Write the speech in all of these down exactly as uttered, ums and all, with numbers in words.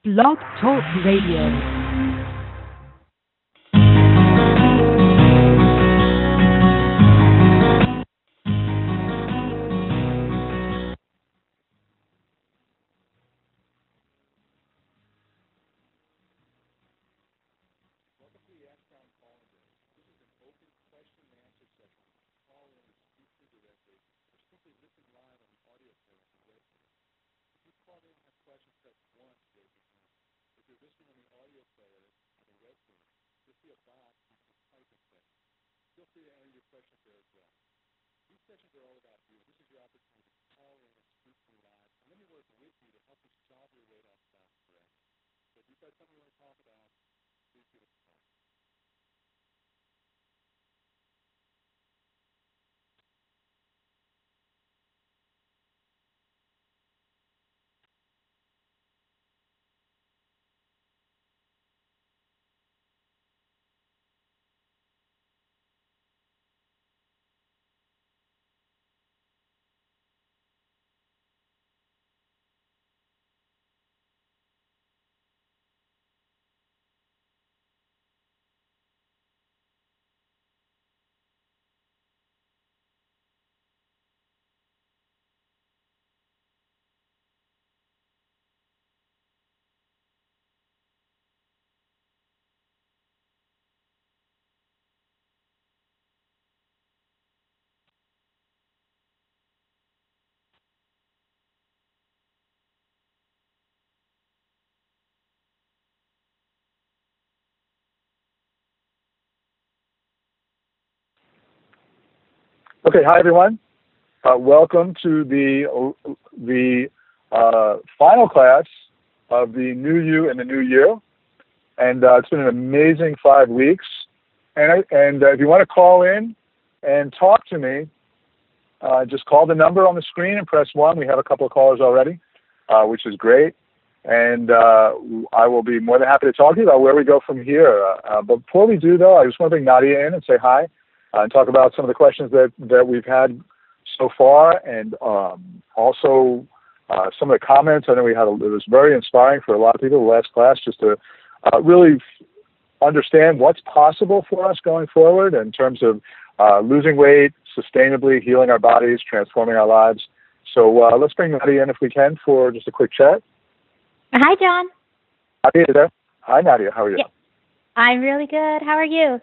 Blog Talk Radio. Okay, hi everyone. Uh, welcome to the the uh, final class of the New You in the New Year, and uh, it's been an amazing five weeks. And I, and uh, if you want to call in and talk to me, uh, just call the number on the screen and press one. We have a couple of callers already, uh, which is great, and uh, I will be more than happy to talk to you about where we go from here. Uh, but before we do, though, I just want to bring Nadia in and say hi. Uh, and talk about some of the questions that, that we've had so far, and um, also uh, some of the comments. I know we had a, it was very inspiring for a lot of people the last class, just to uh, really f- understand what's possible for us going forward in terms of uh, losing weight, sustainably healing our bodies, transforming our lives. So uh, let's bring Nadia in if we can for just a quick chat. Hi, John. Nadia, there. Hi, Nadia. How are you? Yeah, I'm really good. How are you?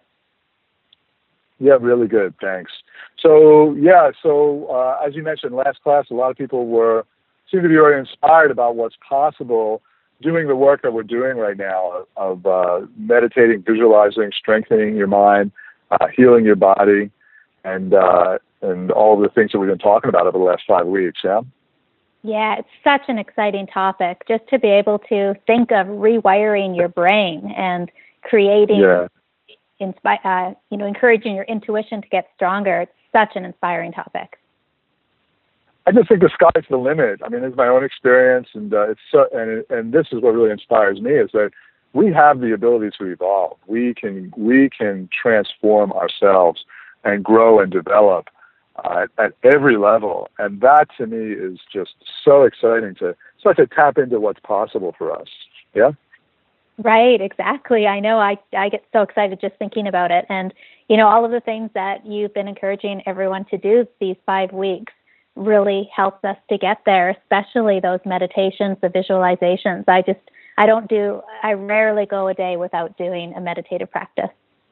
Yeah, really good. Thanks. So, yeah, so uh, as you mentioned, last class, a lot of people were seem to be very inspired about what's possible doing the work that we're doing right now of uh, meditating, visualizing, strengthening your mind, uh, healing your body, and uh, and all the things that we've been talking about over the last five weeks, yeah? Yeah, it's such an exciting topic, just to be able to think of rewiring your brain and creating... Yeah. Inspi- uh, you know, encouraging your intuition to get stronger. It's such an inspiring topic. I just think the sky's the limit. I mean, this is my own experience, and uh, it's so, and and this is what really inspires me is that we have the ability to evolve. We can we can transform ourselves and grow and develop uh, at every level, and that to me is just so exciting to start to tap into what's possible for us. Yeah. Right, exactly. I know I, I get so excited just thinking about it. And, you know, all of the things that you've been encouraging everyone to do these five weeks really helps us to get there, especially those meditations, the visualizations. I just, I don't do, I rarely go a day without doing a meditative practice.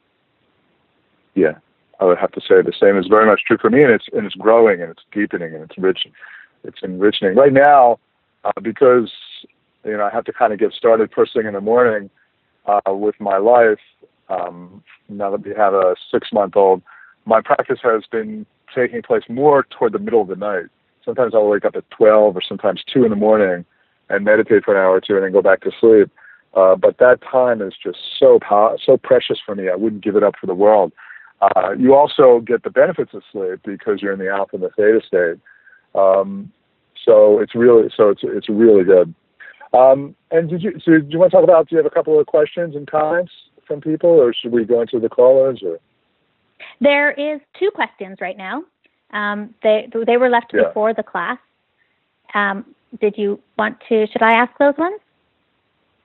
Yeah, I would have to say the same is very much true for me, and it's and it's growing and it's deepening and it's rich, it's enriching. Right now, uh, because you know, I have to kind of get started first thing in the morning uh, with my life. Um, now that we have a six-month-old, my practice has been taking place more toward the middle of the night. Sometimes I'll wake up at twelve or sometimes two in the morning and meditate for an hour or two and then go back to sleep. Uh, but that time is just so pow- so precious for me. I wouldn't give it up for the world. Uh, you also get the benefits of sleep because you're in the alpha and the theta state. Um, so it's really so it's it's really good. Um, and did you, so do you want to talk about, do you have a couple of questions and comments from people, or should we go into the callers? Or? There is two questions right now. Um, they they were left yeah. before the class. Um, did you want to, should I ask those ones?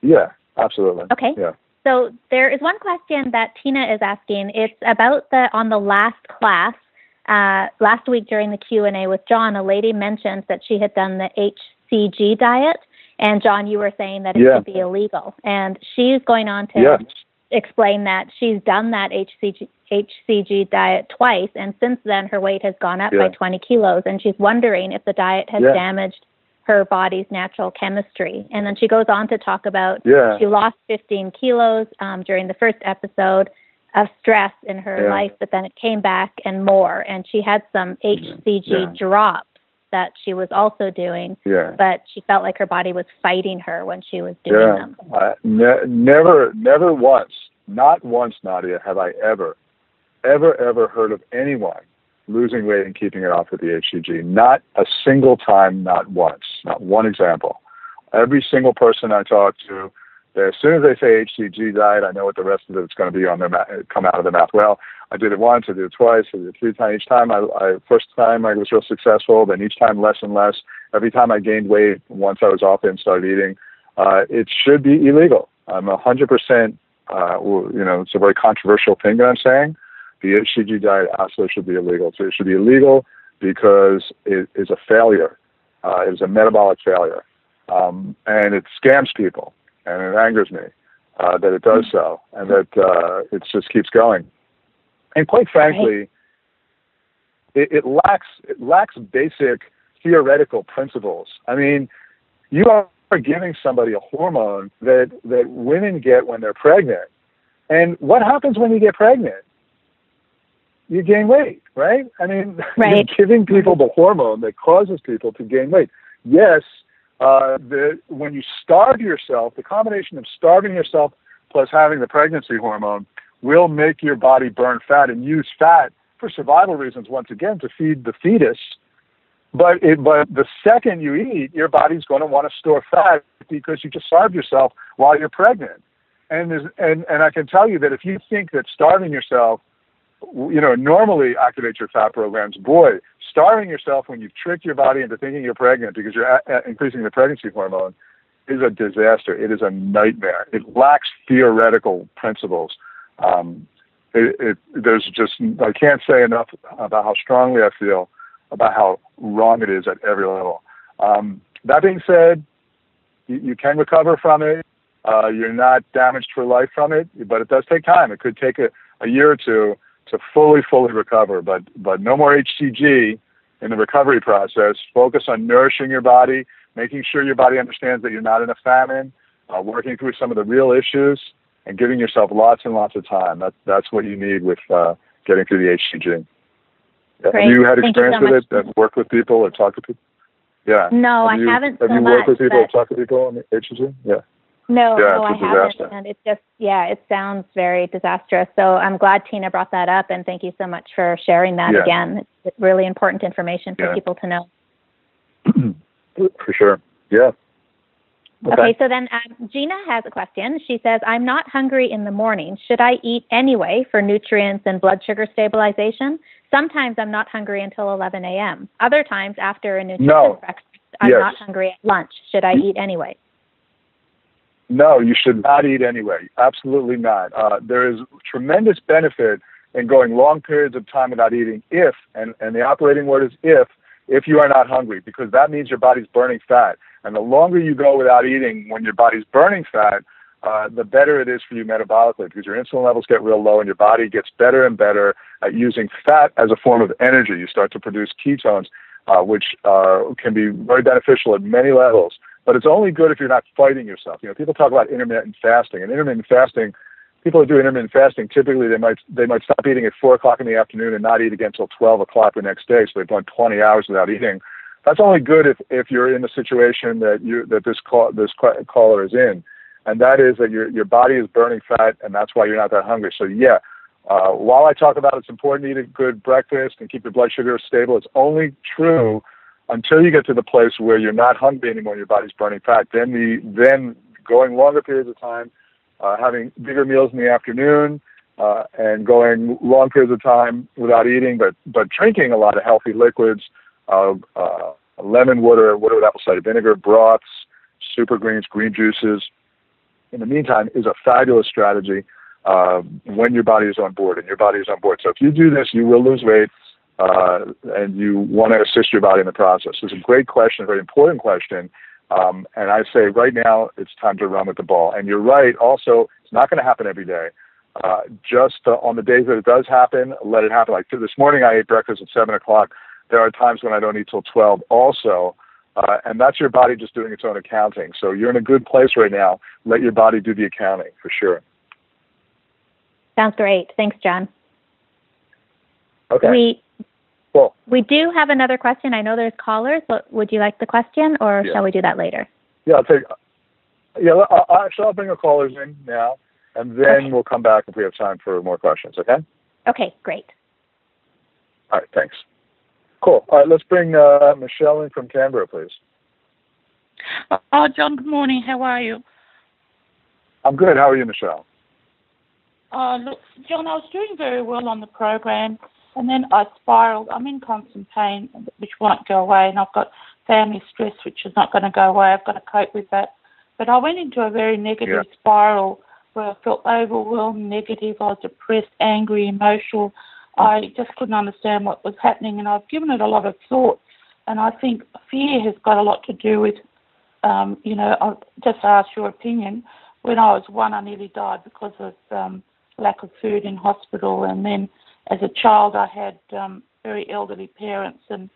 Yeah, absolutely. Okay. Yeah. So there is one question that Tina is asking. It's about the on the last class. Uh, last week during the Q and A with John, a lady mentioned that she had done the H C G diet. And John, you were saying that it yeah. should be illegal. And she's going on to yes. explain that she's done that H C G, H C G diet twice. And since then, her weight has gone up yeah. by twenty kilos. And she's wondering if the diet has yeah. damaged her body's natural chemistry. And then she goes on to talk about yeah. she lost fifteen kilos um, during the first episode of stress in her yeah. life, but then it came back and more. And she had some H C G yeah. drops that she was also doing, yeah. but she felt like her body was fighting her when she was doing yeah. them. I, ne- never, never once, not once, Nadia, have I ever, ever, ever heard of anyone losing weight and keeping it off with the H C G. Not a single time, not once, not one example. Every single person I talk to, as soon as they say H C G diet, I know what the rest of it's going to be on their ma- come out of their mouth. Well, I did it once, I did it twice, I did it three times. Each time, I, I first time I was real successful. Then each time less and less. Every time I gained weight, once I was off it and started eating, uh, it should be illegal. I'm a hundred percent. You know, it's a very controversial thing that I'm saying. The H C G diet absolutely should be illegal. So it should be illegal because it is a failure. Uh, it is a metabolic failure, um, and it scams people. And it angers me uh, that it does so, and that uh, it just keeps going. And quite frankly, it, it lacks it lacks basic theoretical principles. I mean, you are giving somebody a hormone that, that women get when they're pregnant. And what happens when you get pregnant? You gain weight, right? I mean, right. you're giving people the hormone that causes people to gain weight. Yes, Uh, the, when you starve yourself, the combination of starving yourself plus having the pregnancy hormone will make your body burn fat and use fat for survival reasons, once again, to feed the fetus. But it, but the second you eat, your body's going to want to store fat because you just starved yourself while you're pregnant. And, there's, and, and I can tell you that if you think that starving yourself, you know, normally activates your fat programs, boy, starving yourself when you've tricked your body into thinking you're pregnant because you're a- a- increasing the pregnancy hormone is a disaster. It is a nightmare. It lacks theoretical principles. Um, it, it, there's just, I can't say enough about how strongly I feel about how wrong it is at every level. Um, that being said, you, you can recover from it. Uh, you're not damaged for life from it, but it does take time. It could take a, a year or two to fully, fully recover, but but no more H C G in the recovery process. Focus on nourishing your body, making sure your body understands that you're not in a famine, uh, working through some of the real issues, and giving yourself lots and lots of time. That, that's what you need with uh, getting through the H C G. Great. Have you had Thank you experience so with it? Have worked with people or talked to people? Yeah. No, have I you, haven't Have so you worked much, with people or but- talked to people on the H C G? Yeah. No, Yeah, no, I it's a haven't. disaster. And it just, yeah, it sounds very disastrous. So I'm glad Tina brought that up, and thank you so much for sharing that Yeah. again. It's really important information for Yeah. people to know. For sure. Yeah. Okay, Okay. so then um, Gina has a question. She says, I'm not hungry in the morning. Should I eat anyway for nutrients and blood sugar stabilization? Sometimes I'm not hungry until eleven a.m. Other times after a nutritious No. breakfast, I'm Yes. not hungry at lunch. Should I eat anyway? No, you should not eat anyway. Absolutely not. Uh, there is tremendous benefit in going long periods of time without eating if, and, and the operating word is if, if you are not hungry, because that means your body's burning fat. And the longer you go without eating when your body's burning fat, uh, the better it is for you metabolically, because your insulin levels get real low and your body gets better and better at using fat as a form of energy. You start to produce ketones, uh, which uh, can be very beneficial at many levels. But it's only good if you're not fighting yourself. You know, people talk about intermittent fasting, and intermittent fasting, people who do intermittent fasting, typically they might they might stop eating at four o'clock in the afternoon and not eat again until twelve o'clock the next day. So they've gone twenty hours without eating. That's only good if, if you're in the situation that you that this call, this caller is in, and that is that your your body is burning fat, and that's why you're not that hungry. So yeah, uh, while I talk about it's important to eat a good breakfast and keep your blood sugar stable, it's only true until you get to the place where you're not hungry anymore, your body's burning fat. Then the then going longer periods of time, uh, having bigger meals in the afternoon, uh, and going long periods of time without eating, but but drinking a lot of healthy liquids, uh, uh, lemon water, water with apple cider vinegar, broths, super greens, green juices, in the meantime, is a fabulous strategy uh, when your body is on board, and your body is on board. So if you do this, you will lose weight, uh, and you want to assist your body in the process. It's a great question, a very important question. Um, and I say right now, it's time to run with the ball. And you're right. Also, it's not going to happen every day. Uh, just uh, on the days that it does happen, let it happen. Like this morning, I ate breakfast at seven o'clock. There are times when I don't eat till twelve also. Uh, and that's your body just doing its own accounting. So you're in a good place right now. Let your body do the accounting for sure. Sounds great. Thanks, John. Okay. We, Well, we do have another question. I know there's callers, but would you like the question, or yeah. shall we do that later? Yeah, I'll take. Yeah, I'll, I'll, I'll bring the callers in now, and then Okay. we'll come back if we have time for more questions. Okay. Okay, great. All right. Thanks. Cool. All right. Let's bring uh, Michelle in from Canberra, please. Oh, John, good morning. How are you? I'm good. How are you, Michelle? Uh, look, John, I was doing very well on the program, and then I spiraled. I'm in constant pain, which won't go away, and I've got family stress, which is not going to go away. I've got to cope with that. But I went into a very negative Yeah. spiral where I felt overwhelmed, negative. I was depressed, angry, emotional. I just couldn't understand what was happening, and I've given it a lot of thought. And I think fear has got a lot to do with, um, you know, I'll just ask your opinion. When I was one, I nearly died because of um, lack of food in hospital. And then as a child, I had um, very elderly parents and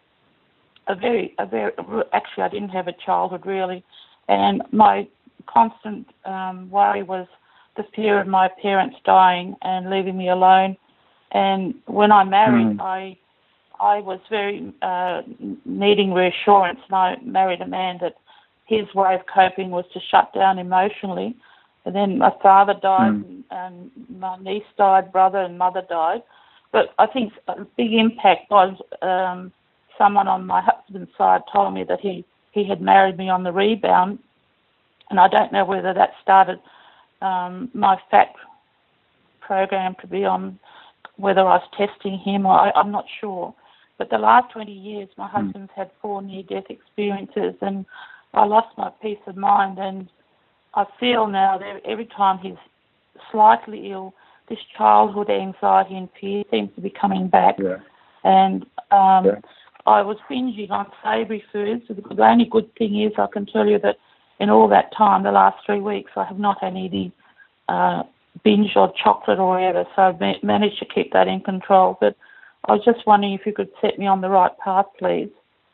a very, a very, actually, I didn't have a childhood really. And my constant um, worry was the fear of my parents dying and leaving me alone. And when I married, mm. I I was very uh, needing reassurance, and I married a man that his way of coping was to shut down emotionally. And then my father died, mm. and, and my niece died, brother and mother died. But I think a big impact was um, someone on my husband's side told me that he, he had married me on the rebound, and I don't know whether that started um, my fat program to be on, whether I was testing him or I, I'm not sure. But the last twenty years, my husband's had four near-death experiences, and I lost my peace of mind. And I feel now that every time he's slightly ill, this childhood anxiety and fear seems to be coming back. Yeah. And um, yeah. I was binging on savoury foods. The only good thing is I can tell you that in all that time, the last three weeks, I have not had any uh, binge or chocolate or whatever, so I've ma- managed to keep that in control. But I was just wondering if you could set me on the right path, please.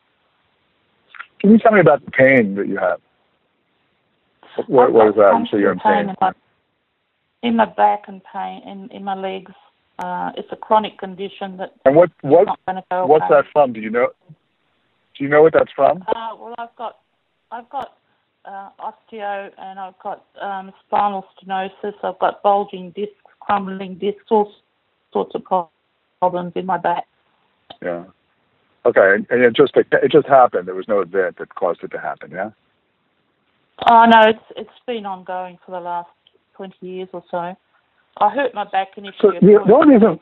Can you tell me about the pain that you have? What, what is that? So you're in pain. In my, in my back and pain, in, in my legs. Uh, it's a chronic condition that and what what not going to go what's away. that from? Do you know? Do you know what that's from? Uh, well, I've got I've got uh, osteo, and I've got um, spinal stenosis. I've got bulging discs, crumbling discs, all sorts of problems in my back. Yeah. Okay, and, and it just it just happened. There was no event that caused it to happen. Yeah. Oh no, it's it's been ongoing for the last twenty years or so. I hurt my back initially. So the, the only reason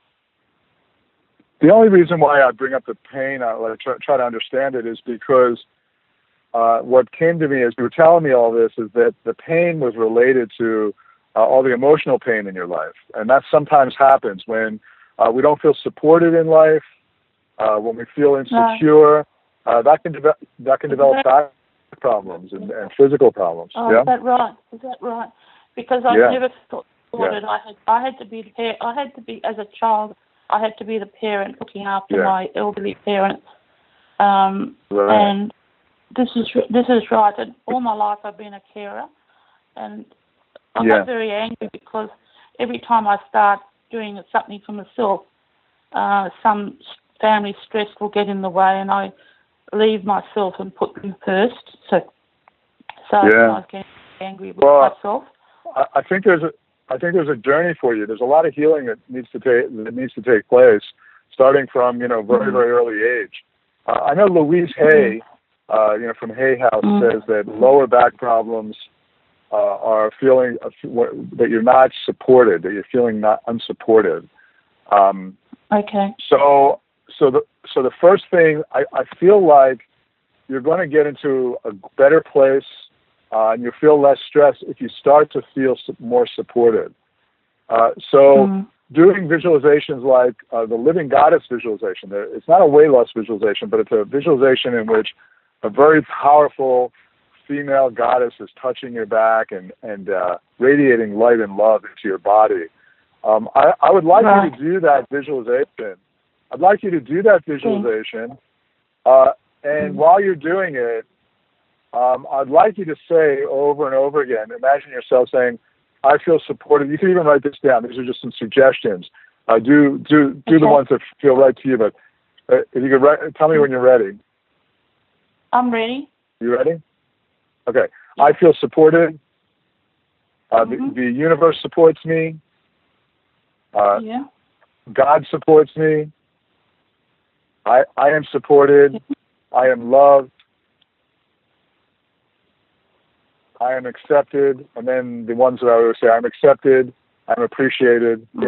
the only reason why I bring up the pain, I like, try, try to understand it, is because uh, what came to me as you were telling me all this is that the pain was related to uh, all the emotional pain in your life, and that sometimes happens when uh, we don't feel supported in life, uh, when we feel insecure. Uh, that can develop that can develop back problems and, and physical problems. Oh, yeah? Is that right? Is that right? Because I Yeah. never thought Yeah. it. I had I had to be the par- I had to be as a child. I had to be the parent looking after Yeah. my elderly parents. Um, Right. And this is this is right. And all my life I've been a carer, and I Yeah. got very angry because every time I start doing something for myself, uh, some family stress will get in the way, and I leave myself and put them first. So, so Yeah. I was getting angry with Well, myself. I, I think there's a I think there's a journey for you. There's a lot of healing that needs to take that needs to take place, starting from you know very very early age. Uh, I know Louise Hay, uh, you know from Hay House, Mm. says that lower back problems uh, are feeling uh, that you're not supported, that you're feeling not unsupported. Um, Okay. So so the so the first thing I, I feel like you're going to get into a better place uh, and you feel less stress if you start to feel more supported. Uh, so mm. doing visualizations like uh, the Living Goddess visualization, it's not a weight loss visualization, but it's a visualization in which a very powerful female goddess is touching your back and, and uh, radiating light and love into your body. Um, I, I would like right. you to do that visualization. I'd like you to do that visualization. Uh, and mm-hmm. while you're doing it, um, I'd like you to say over and over again, imagine yourself saying, I feel supported. You can even write this down. These are just some suggestions. Uh, do do do okay. the ones that feel right to you. But uh, if you could write, tell me when you're ready. I'm ready. You ready? Okay. Yeah. I feel supported. Uh, mm-hmm. the, the universe supports me. Uh, yeah. God supports me. I I am supported. Yeah. I am loved. I am accepted. And then the ones that I would say, I'm accepted. I'm appreciated. Mm-hmm.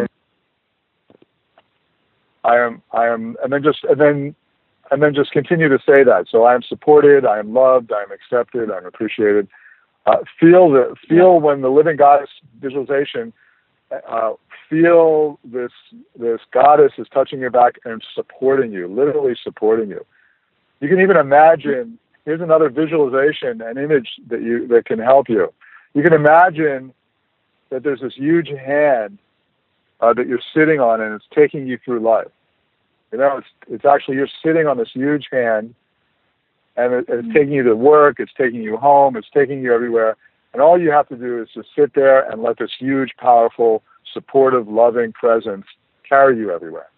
I am. I am. And then just and then and then just continue to say that. So I am supported. I am loved. I am accepted. I'm appreciated. Uh, feel the feel yeah. when the Living Goddess visualization. Uh, feel this this goddess is touching your back and supporting you, literally supporting you. You can even imagine, here's another visualization, an image that you that can help you. You can imagine that there's this huge hand uh, that you're sitting on and it's taking you through life. You know, it's it's actually, you're sitting on this huge hand and it, it's taking you to work, it's taking you home, it's taking you everywhere. And all you have to do is just sit there and let this huge, powerful, supportive, loving presence carry you everywhere.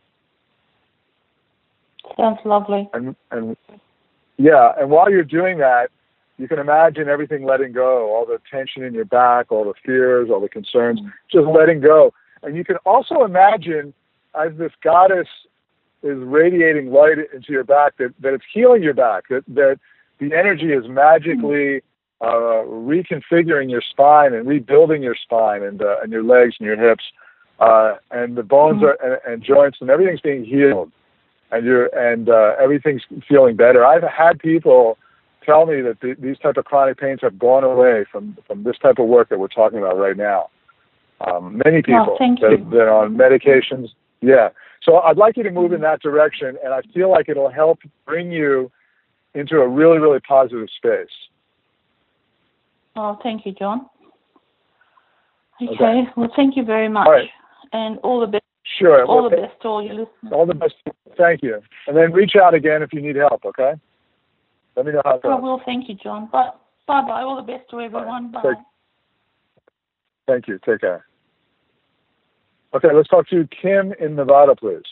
Sounds lovely. And and yeah, and while you're doing that, you can imagine everything letting go, all the tension in your back, all the fears, all the concerns, just letting go. And you can also imagine as this goddess is radiating light into your back, that, that it's healing your back, that, that the energy is magically Uh, reconfiguring your spine and rebuilding your spine and uh, and your legs and your hips, uh, and the bones are, and, and joints and everything's being healed, and you're and uh, everything's feeling better. I've had people tell me that the, these type of chronic pains have gone away from from this type of work that we're talking about right now. Um, many people oh, that, that are on medications. Yeah. So I'd like you to move in that direction, and I feel like it'll help bring you into a really, really positive space. Oh, thank you, John. Okay. okay. Well, thank you very much. All right. And all the best. Sure. All well, the best to all your listeners. All the best. Thank you. And then reach out again if you need help, okay? Let me know how it goes. I will. Thank you, John. Bye. Bye-bye. All the best to everyone. Right. Bye. Take, thank you. Take care. Okay, let's talk to Kim in Nevada, please.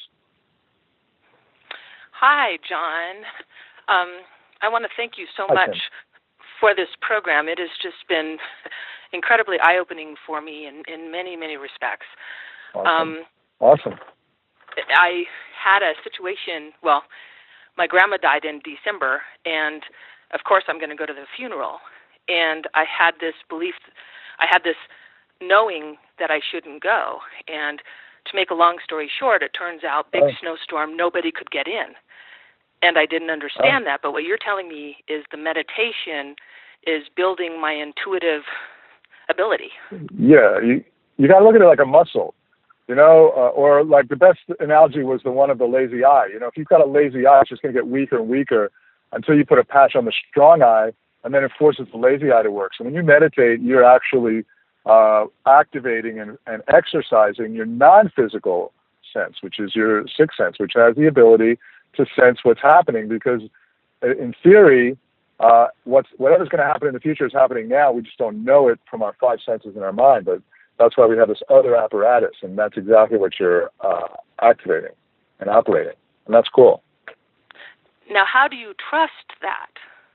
Hi, John. Um, I want to thank you so Hi, much Kim. for this program. It has just been incredibly eye-opening for me in, in many, many respects. Awesome. Um, awesome. I had a situation, well, my grandma died in December, and of course I'm going to go to the funeral. And I had this belief, I had this knowing that I shouldn't go. And to make a long story short, it turns out big oh. snowstorm, nobody could get in. And I didn't understand oh. that, but what you're telling me is the meditation is building my intuitive ability. Yeah, you you got to look at it like a muscle, you know, uh, or like the best analogy was the one of the lazy eye. You know, if you've got a lazy eye, it's just going to get weaker and weaker until you put a patch on the strong eye, and then it forces the lazy eye to work. So when you meditate, you're actually uh, activating and, and exercising your non-physical sense, which is your sixth sense, which has the ability to sense what's happening, because in theory, uh, what's whatever's going to happen in the future is happening now. We just don't know it from our five senses in our mind, but that's why we have this other apparatus, and that's exactly what you're uh, activating and operating, and that's cool. Now, how do you trust that?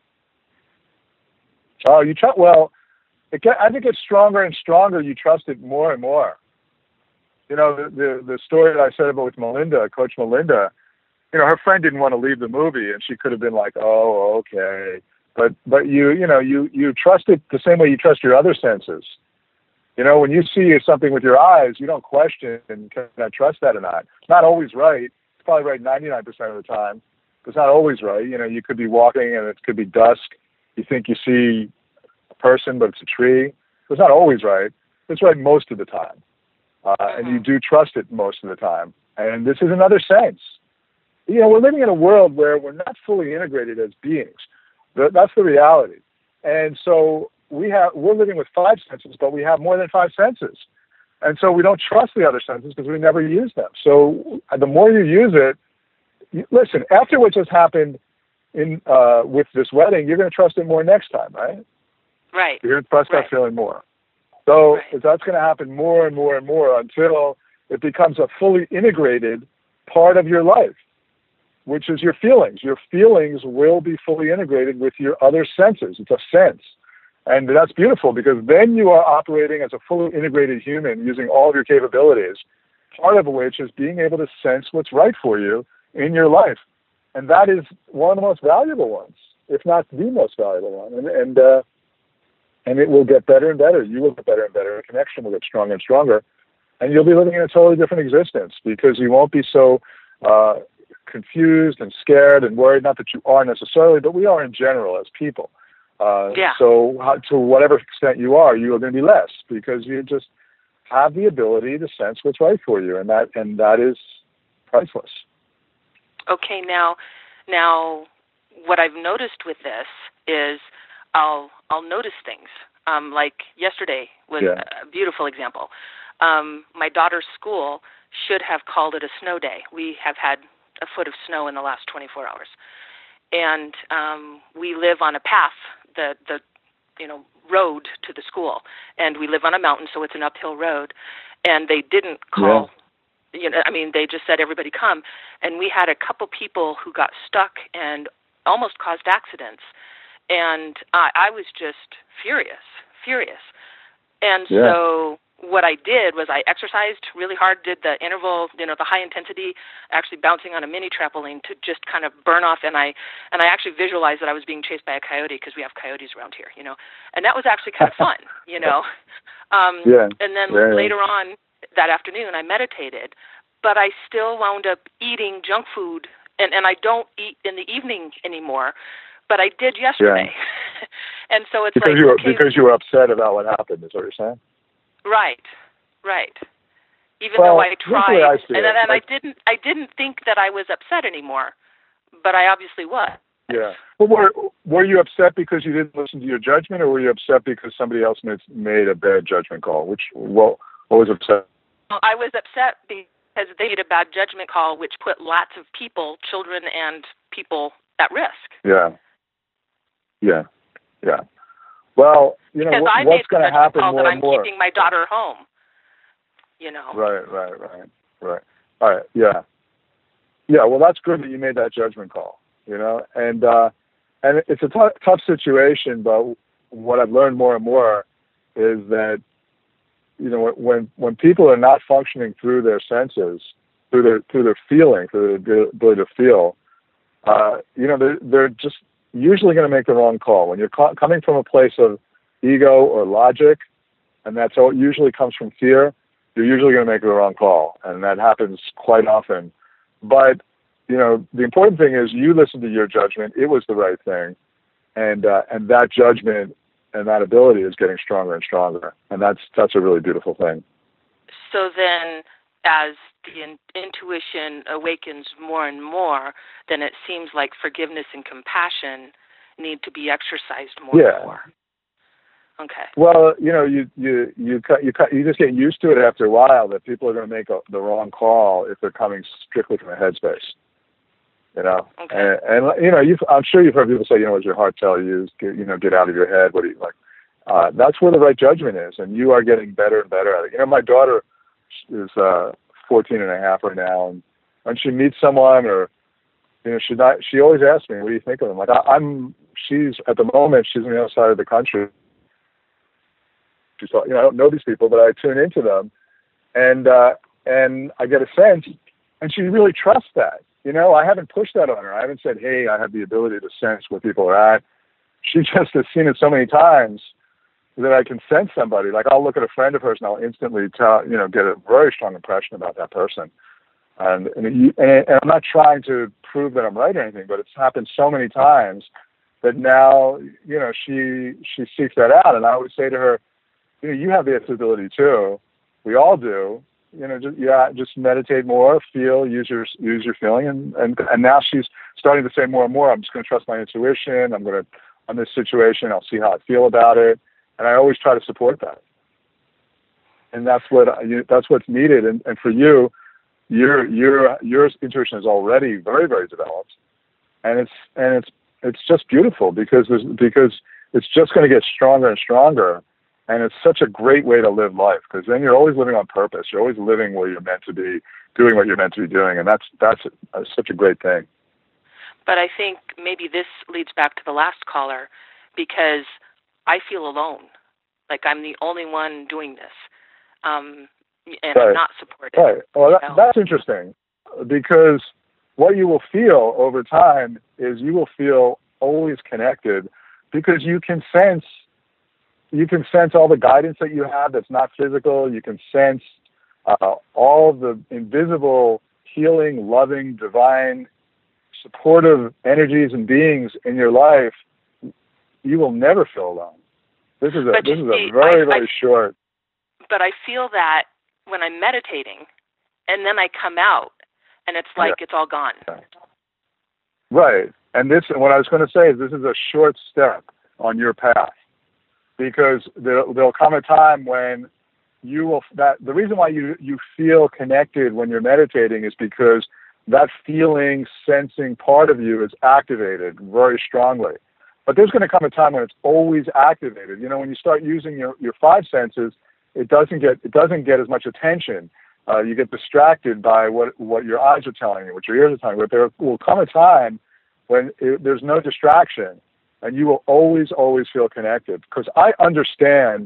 Oh, you trust? Well, it get, I think it's stronger and stronger. You trust it more and more. You know, the the, the story that I said about with Melinda, Coach Melinda. You know, her friend didn't want to leave the movie, and she could have been like, "Oh, okay," but but you you know you you trust it the same way you trust your other senses. You know, when you see something with your eyes, you don't question, can I trust that or not? It's not always right. It's probably right ninety-nine percent of the time. But it's not always right. You know, you could be walking and it could be dusk. You think you see person, but it's a tree. It's not always right. It's right most of the time. Uh, mm-hmm. And you do trust it most of the time. And this is another sense. You know, we're living in a world where we're not fully integrated as beings. That's the reality. And so we have, we're living with five senses, but we have more than five senses. And so we don't trust the other senses because we never use them. So the more you use it, you, listen, after what just happened in uh, with this wedding, you're going to trust it more next time, right? Right. You're going to trust right. that feeling more. So right. that's going to happen more and more and more until it becomes a fully integrated part of your life, which is your feelings. Your feelings will be fully integrated with your other senses. It's a sense. And that's beautiful because then you are operating as a fully integrated human using all of your capabilities, part of which is being able to sense what's right for you in your life. And that is one of the most valuable ones, if not the most valuable one. And and, uh, and it will get better and better. You will get better and better. The connection will get stronger and stronger. And you'll be living in a totally different existence because you won't be so uh, confused and scared and worried. Not that you are necessarily, but we are in general as people. Uh, yeah. So how, to whatever extent you are, you are going to be less because you just have the ability to sense what's right for you, and that and that is priceless. Okay, now, now, what I've noticed with this is I'll I'll notice things. Um, like yesterday was yeah. a beautiful example. Um, my daughter's school should have called it a snow day. We have had a foot of snow in the last twenty-four hours, and um, we live on a path. The the you know road to the school, and we live on a mountain, so it's an uphill road. And they didn't call, yeah. you know, I mean, they just said everybody come, and we had a couple people who got stuck and almost caused accidents, and I, I was just furious, furious. And yeah. so what I did was I exercised really hard, did the interval, you know, the high intensity, actually bouncing on a mini trampoline to just kind of burn off. And I and I actually visualized that I was being chased by a coyote because we have coyotes around here, you know. And that was actually kind of fun, you know. Um, yeah. And then yeah, later yeah. on that afternoon, I meditated, but I still wound up eating junk food, and, and I don't eat in the evening anymore. But I did yesterday. Yeah. And so it's because like... You were, okay, because you were upset about what happened, is what you're saying? Right, right. Even well, though I tried, I and, and I didn't, I didn't think that I was upset anymore, but I obviously was. Yeah. Well, were were you upset because you didn't listen to your judgment, or were you upset because somebody else made made a bad judgment call? Which what what was upset? I was upset because they made a bad judgment call, which put lots of people, children and people, at risk. Yeah. Yeah. Yeah. Well, you know, because what, I what's going to happen call more that and I'm more. keeping my daughter home. You know. Right, right, right, right. All right, yeah, yeah. Well, that's good that you made that judgment call. You know, and uh, and it's a t- tough situation, but what I've learned more and more is that you know when when people are not functioning through their senses, through their through their feeling, through their ability to feel, uh, you know, they're they're just usually going to make the wrong call. When you're co- coming from a place of ego or logic, and that's all, usually comes from fear, you're usually going to make the wrong call, and that happens quite often. But, you know, the important thing is you listen to your judgment. It was the right thing, and uh, and that judgment and that ability is getting stronger and stronger, and that's that's a really beautiful thing. So then, as the in- intuition awakens more and more, then it seems like forgiveness and compassion need to be exercised more yeah. and more. Okay. Well, you know, you you you you you just get used to it after a while that people are going to make a, the wrong call if they're coming strictly from a headspace. You know, okay. and, and you know, you've, I'm sure you've heard people say, you know, what does your heart tell you? Get, you know, get out of your head. What do you like? Uh, that's where the right judgment is, and you are getting better and better at it. You know, my daughter is uh, fourteen and a half right now, and when she meets someone, or you know, she not, she always asks me, "What do you think of them?" Like I, I'm, she's at the moment, she's on the other side of the country. She's, you know, I don't know these people, but I tune into them, and uh, and I get a sense, and she really trusts that. You know, I haven't pushed that on her. I haven't said, "Hey, I have the ability to sense where people are at." She just has seen it so many times that I can sense somebody. Like I'll look at a friend of hers and I'll instantly tell, you know, get a very strong impression about that person. And and, it, and, and I'm not trying to prove that I'm right or anything, but it's happened so many times that now, you know, she she seeks that out. And I would say to her, you know, you have the ability too. We all do. You know, just, yeah, just meditate more, feel, use your use your feeling, and, and and now she's starting to say more and more. I'm just going to trust my intuition. I'm going to, on this situation, I'll see how I feel about it, and I always try to support that. And that's what you, that's what's needed. And, and for you, your your your intuition is already very very developed, and it's and it's it's just beautiful because there's, because it's just going to get stronger and stronger. And it's such a great way to live life, because then you're always living on purpose. You're always living where you're meant to be, doing what you're meant to be doing, and that's that's a, such a great thing. But I think maybe this leads back to the last caller, because I feel alone, like I'm the only one doing this, um, and right. I'm not supported. Right. Well, that, that's interesting, because what you will feel over time is you will feel always connected, because you can sense. You can sense all the guidance that you have that's not physical. You can sense uh, all the invisible, healing, loving, divine, supportive energies and beings in your life. You will never feel alone. This is a but this is see, a very I, very I, short. But I feel that when I'm meditating, and then I come out, and it's like yeah. it's all gone. Right. And this, what I was going to say is, this is a short step on your path. Because there, there'll come a time when you will, that the reason why you, you feel connected when you're meditating is because that feeling, sensing part of you is activated very strongly. But there's going to come a time when it's always activated. You know, when you start using your, your five senses, it doesn't get it doesn't get as much attention. Uh, you get distracted by what, what your eyes are telling you, what your ears are telling you. But there will come a time when it, there's no distraction. And you will always, always feel connected, because I understand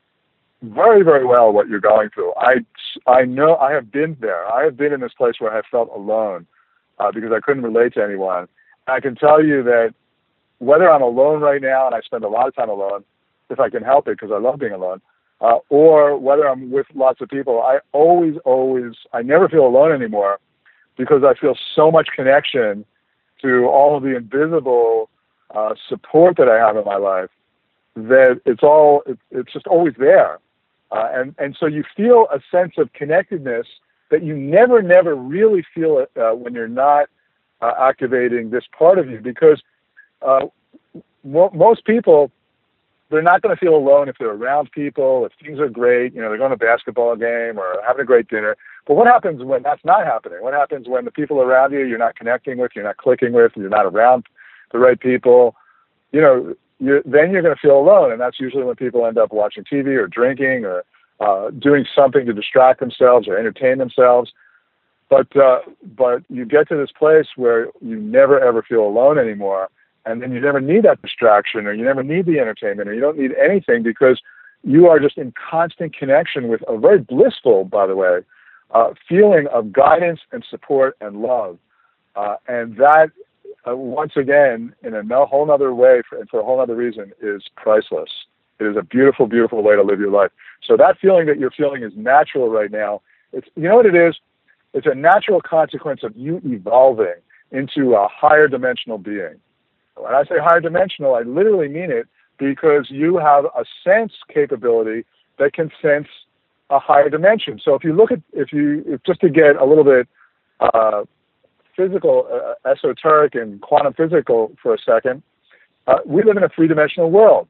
very, very well what you're going through. I, I know I have been there. I have been in this place where I have felt alone uh, because I couldn't relate to anyone. And I can tell you that whether I'm alone right now, and I spend a lot of time alone, if I can help it, because I love being alone, uh, or whether I'm with lots of people, I always, always, I never feel alone anymore, because I feel so much connection to all of the invisible Uh, support that I have in my life, that it's all, it, it's just always there. Uh, and, and so you feel a sense of connectedness that you never, never really feel it uh, when you're not uh, activating this part of you, because uh, mo- most people, they're not going to feel alone if they're around people, if things are great, you know, they're going to a basketball game or having a great dinner. But what happens when that's not happening? What happens when the people around you, you're not connecting with, you're not clicking with, you're not around the right people, you know, you're, then you're going to feel alone. And that's usually when people end up watching T V or drinking or uh, doing something to distract themselves or entertain themselves. But uh, but you get to this place where you never, ever feel alone anymore. And then you never need that distraction, or you never need the entertainment, or you don't need anything, because you are just in constant connection with a very blissful, by the way, uh, feeling of guidance and support and love. Uh, and that, Uh, once again, in a no, whole other way, for, and for a whole other reason, is priceless. It is a beautiful, beautiful way to live your life. So that feeling that you're feeling is natural right now. It's, you know what it is? It's a natural consequence of you evolving into a higher dimensional being. When I say higher dimensional, I literally mean it, because you have a sense capability that can sense a higher dimension. So if you look at, if you, if just to get a little bit, uh, physical, uh, esoteric, and quantum physical for a second, uh, we live in a three-dimensional world.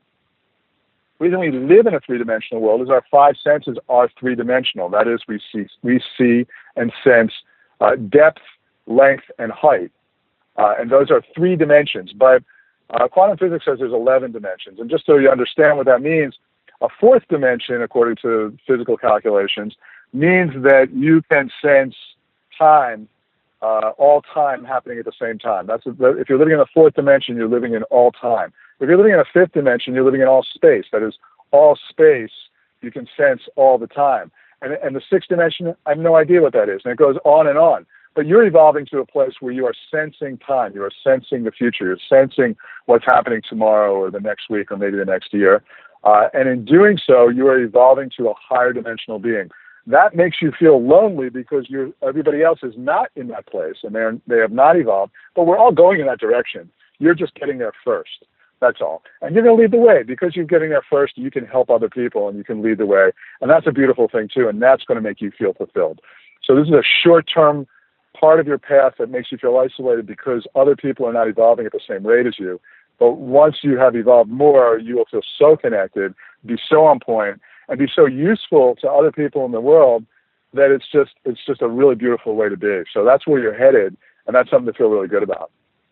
The reason we live in a three-dimensional world is our five senses are three-dimensional. That is, we see, we see and sense uh, depth, length, and height. Uh, and those are three dimensions. But uh, quantum physics says there's eleven dimensions. And just so you understand what that means, a fourth dimension, according to physical calculations, means that you can sense time, Uh, all time happening at the same time. That's if you're living in the fourth dimension, you're living in all time. If you're living in a fifth dimension, you're living in all space. That is, all space you can sense all the time. And, and the sixth dimension, I have no idea what that is, and it goes on and on. But you're evolving to a place where you are sensing time. You are sensing the future. You're sensing what's happening tomorrow or the next week or maybe the next year. Uh, and in doing so, you are evolving to a higher dimensional being. That makes you feel lonely, because you're, everybody else is not in that place, and they're, they have not evolved. But we're all going in that direction. You're just getting there first. That's all. And you're going to lead the way. Because you're getting there first, you can help other people and you can lead the way. And that's a beautiful thing too. And that's going to make you feel fulfilled. So this is a short-term part of your path that makes you feel isolated because other people are not evolving at the same rate as you. But once you have evolved more, you will feel so connected, be so on point, and be so useful to other people in the world that it's just it's just a really beautiful way to be. So that's where you're headed, and that's something to feel really good about.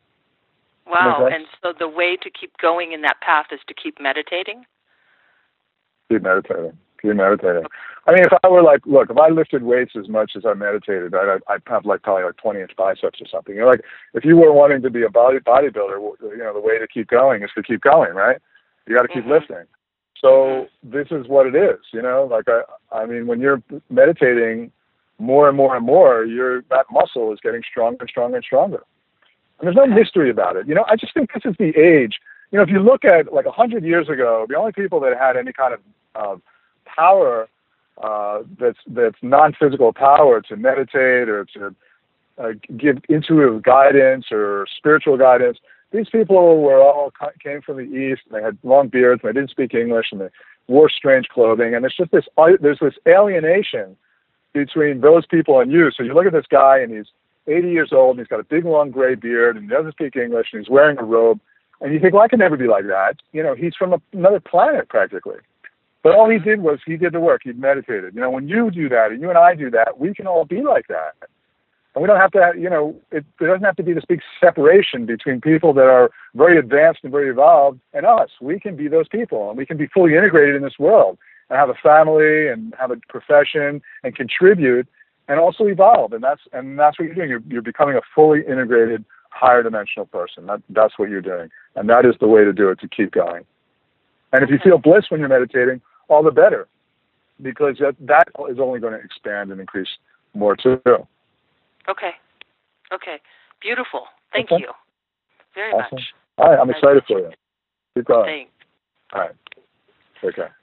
Wow, and so the way to keep going in that path is to keep meditating? Keep meditating. Keep meditating. I mean, if I were like, look, if I lifted weights as much as I meditated, I'd, I'd have like probably like twenty inch biceps or something. You know, like if you were wanting to be a body bodybuilder, you know, the way to keep going is to keep going, right? You got to keep mm-hmm. lifting. So this is what it is, you know. Like I, I mean, when you're meditating more and more and more, your that muscle is getting stronger and stronger and stronger. And there's no mystery about it, you know. I just think this is the age. You know, if you look at like a hundred years ago, the only people that had any kind of uh, power uh, that's that's non-physical power to meditate or to uh, give intuitive guidance or spiritual guidance. These people were all came from the East, and they had long beards, and they didn't speak English, and they wore strange clothing. And it's just this, there's this alienation between those people and you. So you look at this guy, and he's eighty years old, and he's got a big, long gray beard, and he doesn't speak English, and he's wearing a robe. And you think, well, I can never be like that. You know, he's from a, another planet, practically. But all he did was he did the work. He meditated. You know, when you do that, and you and I do that, we can all be like that. And we don't have to, you know, it, it doesn't have to be this big separation between people that are very advanced and very evolved and us. We can be those people, and we can be fully integrated in this world and have a family and have a profession and contribute and also evolve. And that's and that's what you're doing. You're, you're becoming a fully integrated, higher dimensional person. That, that's what you're doing. And that is the way to do it, to keep going. And if you feel bliss when you're meditating, all the better, because that, that is only going to expand and increase more too. Okay. Okay. Beautiful. Thank okay. you very awesome. much. All right. I'm excited for you. Keep going. Thanks. All right. Take care.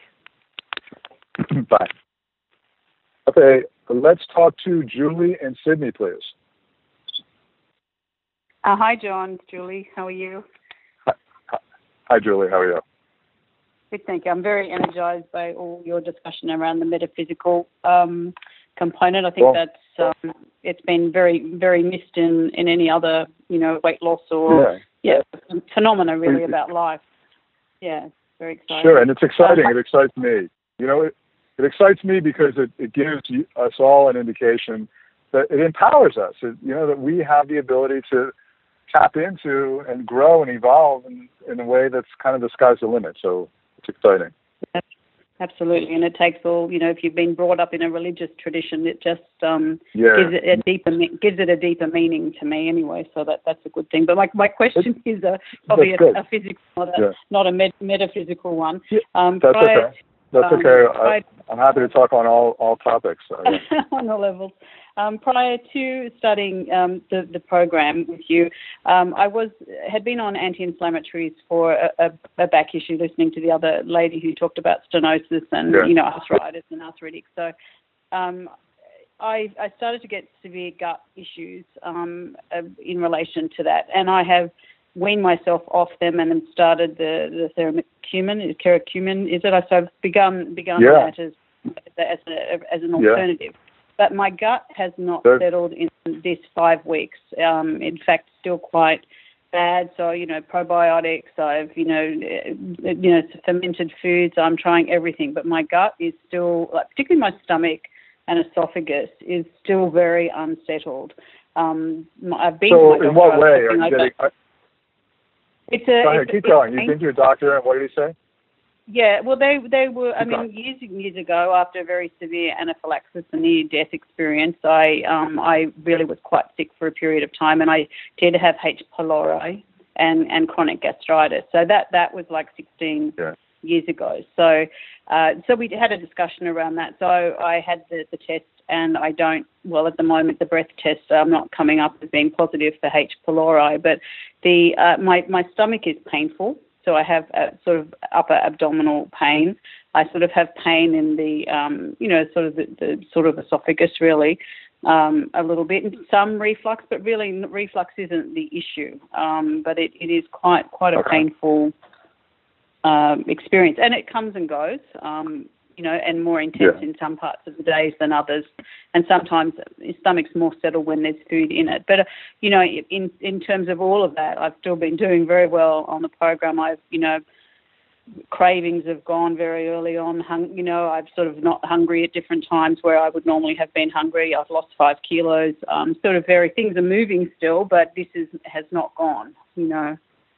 Bye-bye. Bye. Okay. Let's talk to Julie in Sydney, please. Uh, hi, John. It's Julie. How are you? Hi. Hi, Julie. How are you? Good, thank you. I'm very energized by all your discussion around the metaphysical um, component. I think well, that's um, it's been very, very missed in, in any other, you know, weight loss or yeah, yeah phenomena really about life. Yeah, it's very exciting. Sure, and it's exciting. Uh, it excites me. You know, it, it excites me because it, it gives you, us all an indication that it empowers us. It, you know, that we have the ability to tap into and grow and evolve in, in a way that's kind of the sky's the limit. So it's exciting. Absolutely, and it takes all, you know, if you've been brought up in a religious tradition, it just um, yeah. gives it a deeper gives it a deeper meaning to me anyway. So that that's a good thing. But my my question it's, is a, probably a, a physical, not a yeah. not a met, metaphysical one. Yeah. Um, that's prior, okay. That's um, okay. prior, I, I'm happy to talk on all all topics. So, yeah. on all levels. Um, prior to studying um, the, the program with you, um, I was had been on anti-inflammatories for a, a, a back issue, listening to the other lady who talked about stenosis and yeah. you know arthritis and arthritic. So um, I, I started to get severe gut issues um, uh, in relation to that, and I have weaned myself off them and then started the the curcumin, curcumin is it? So I've begun begun yeah. that as as, a, as an alternative. Yeah. But my gut has not Good. settled in this five weeks. Um, in fact, still quite bad. So, you know, probiotics, I've, you know, you know, fermented foods, I'm trying everything. But my gut is still, like, particularly my stomach and esophagus, is still very unsettled. Um, I've been so to my in what way are you over. getting... I, it's a, go ahead, it's keep a, going. You've been to your doctor, and what did he say? Yeah, well, they they were. I mean, years and years ago, after a very severe anaphylaxis and near-death experience, I um I really was quite sick for a period of time, and I did have H. pylori and, and chronic gastritis. So that that was like sixteen yeah. years ago. So uh, so we had a discussion around that. So I had the, the test, and I don't. Well, at the moment, the breath test, I'm not coming up as being positive for H. pylori, but the uh, my my stomach is painful. So I have a sort of upper abdominal pain. I sort of have pain in the, um, you know, sort of the, the sort of esophagus really. um, a little bit, and some reflux, but really reflux isn't the issue. Um, but it, it is quite quite a okay. painful um, experience, and it comes and goes. Um, you know, and more intense yeah. in some parts of the days than others. And sometimes your stomach's more settled when there's food in it. But, uh, you know, in in terms of all of that, I've still been doing very well on the program. I've, you know, cravings have gone very early on. Hung, you know, I've sort of not hungry at different times where I would normally have been hungry. I've lost five kilos. Um, sort of very, things are moving still, but this is has not gone, you know.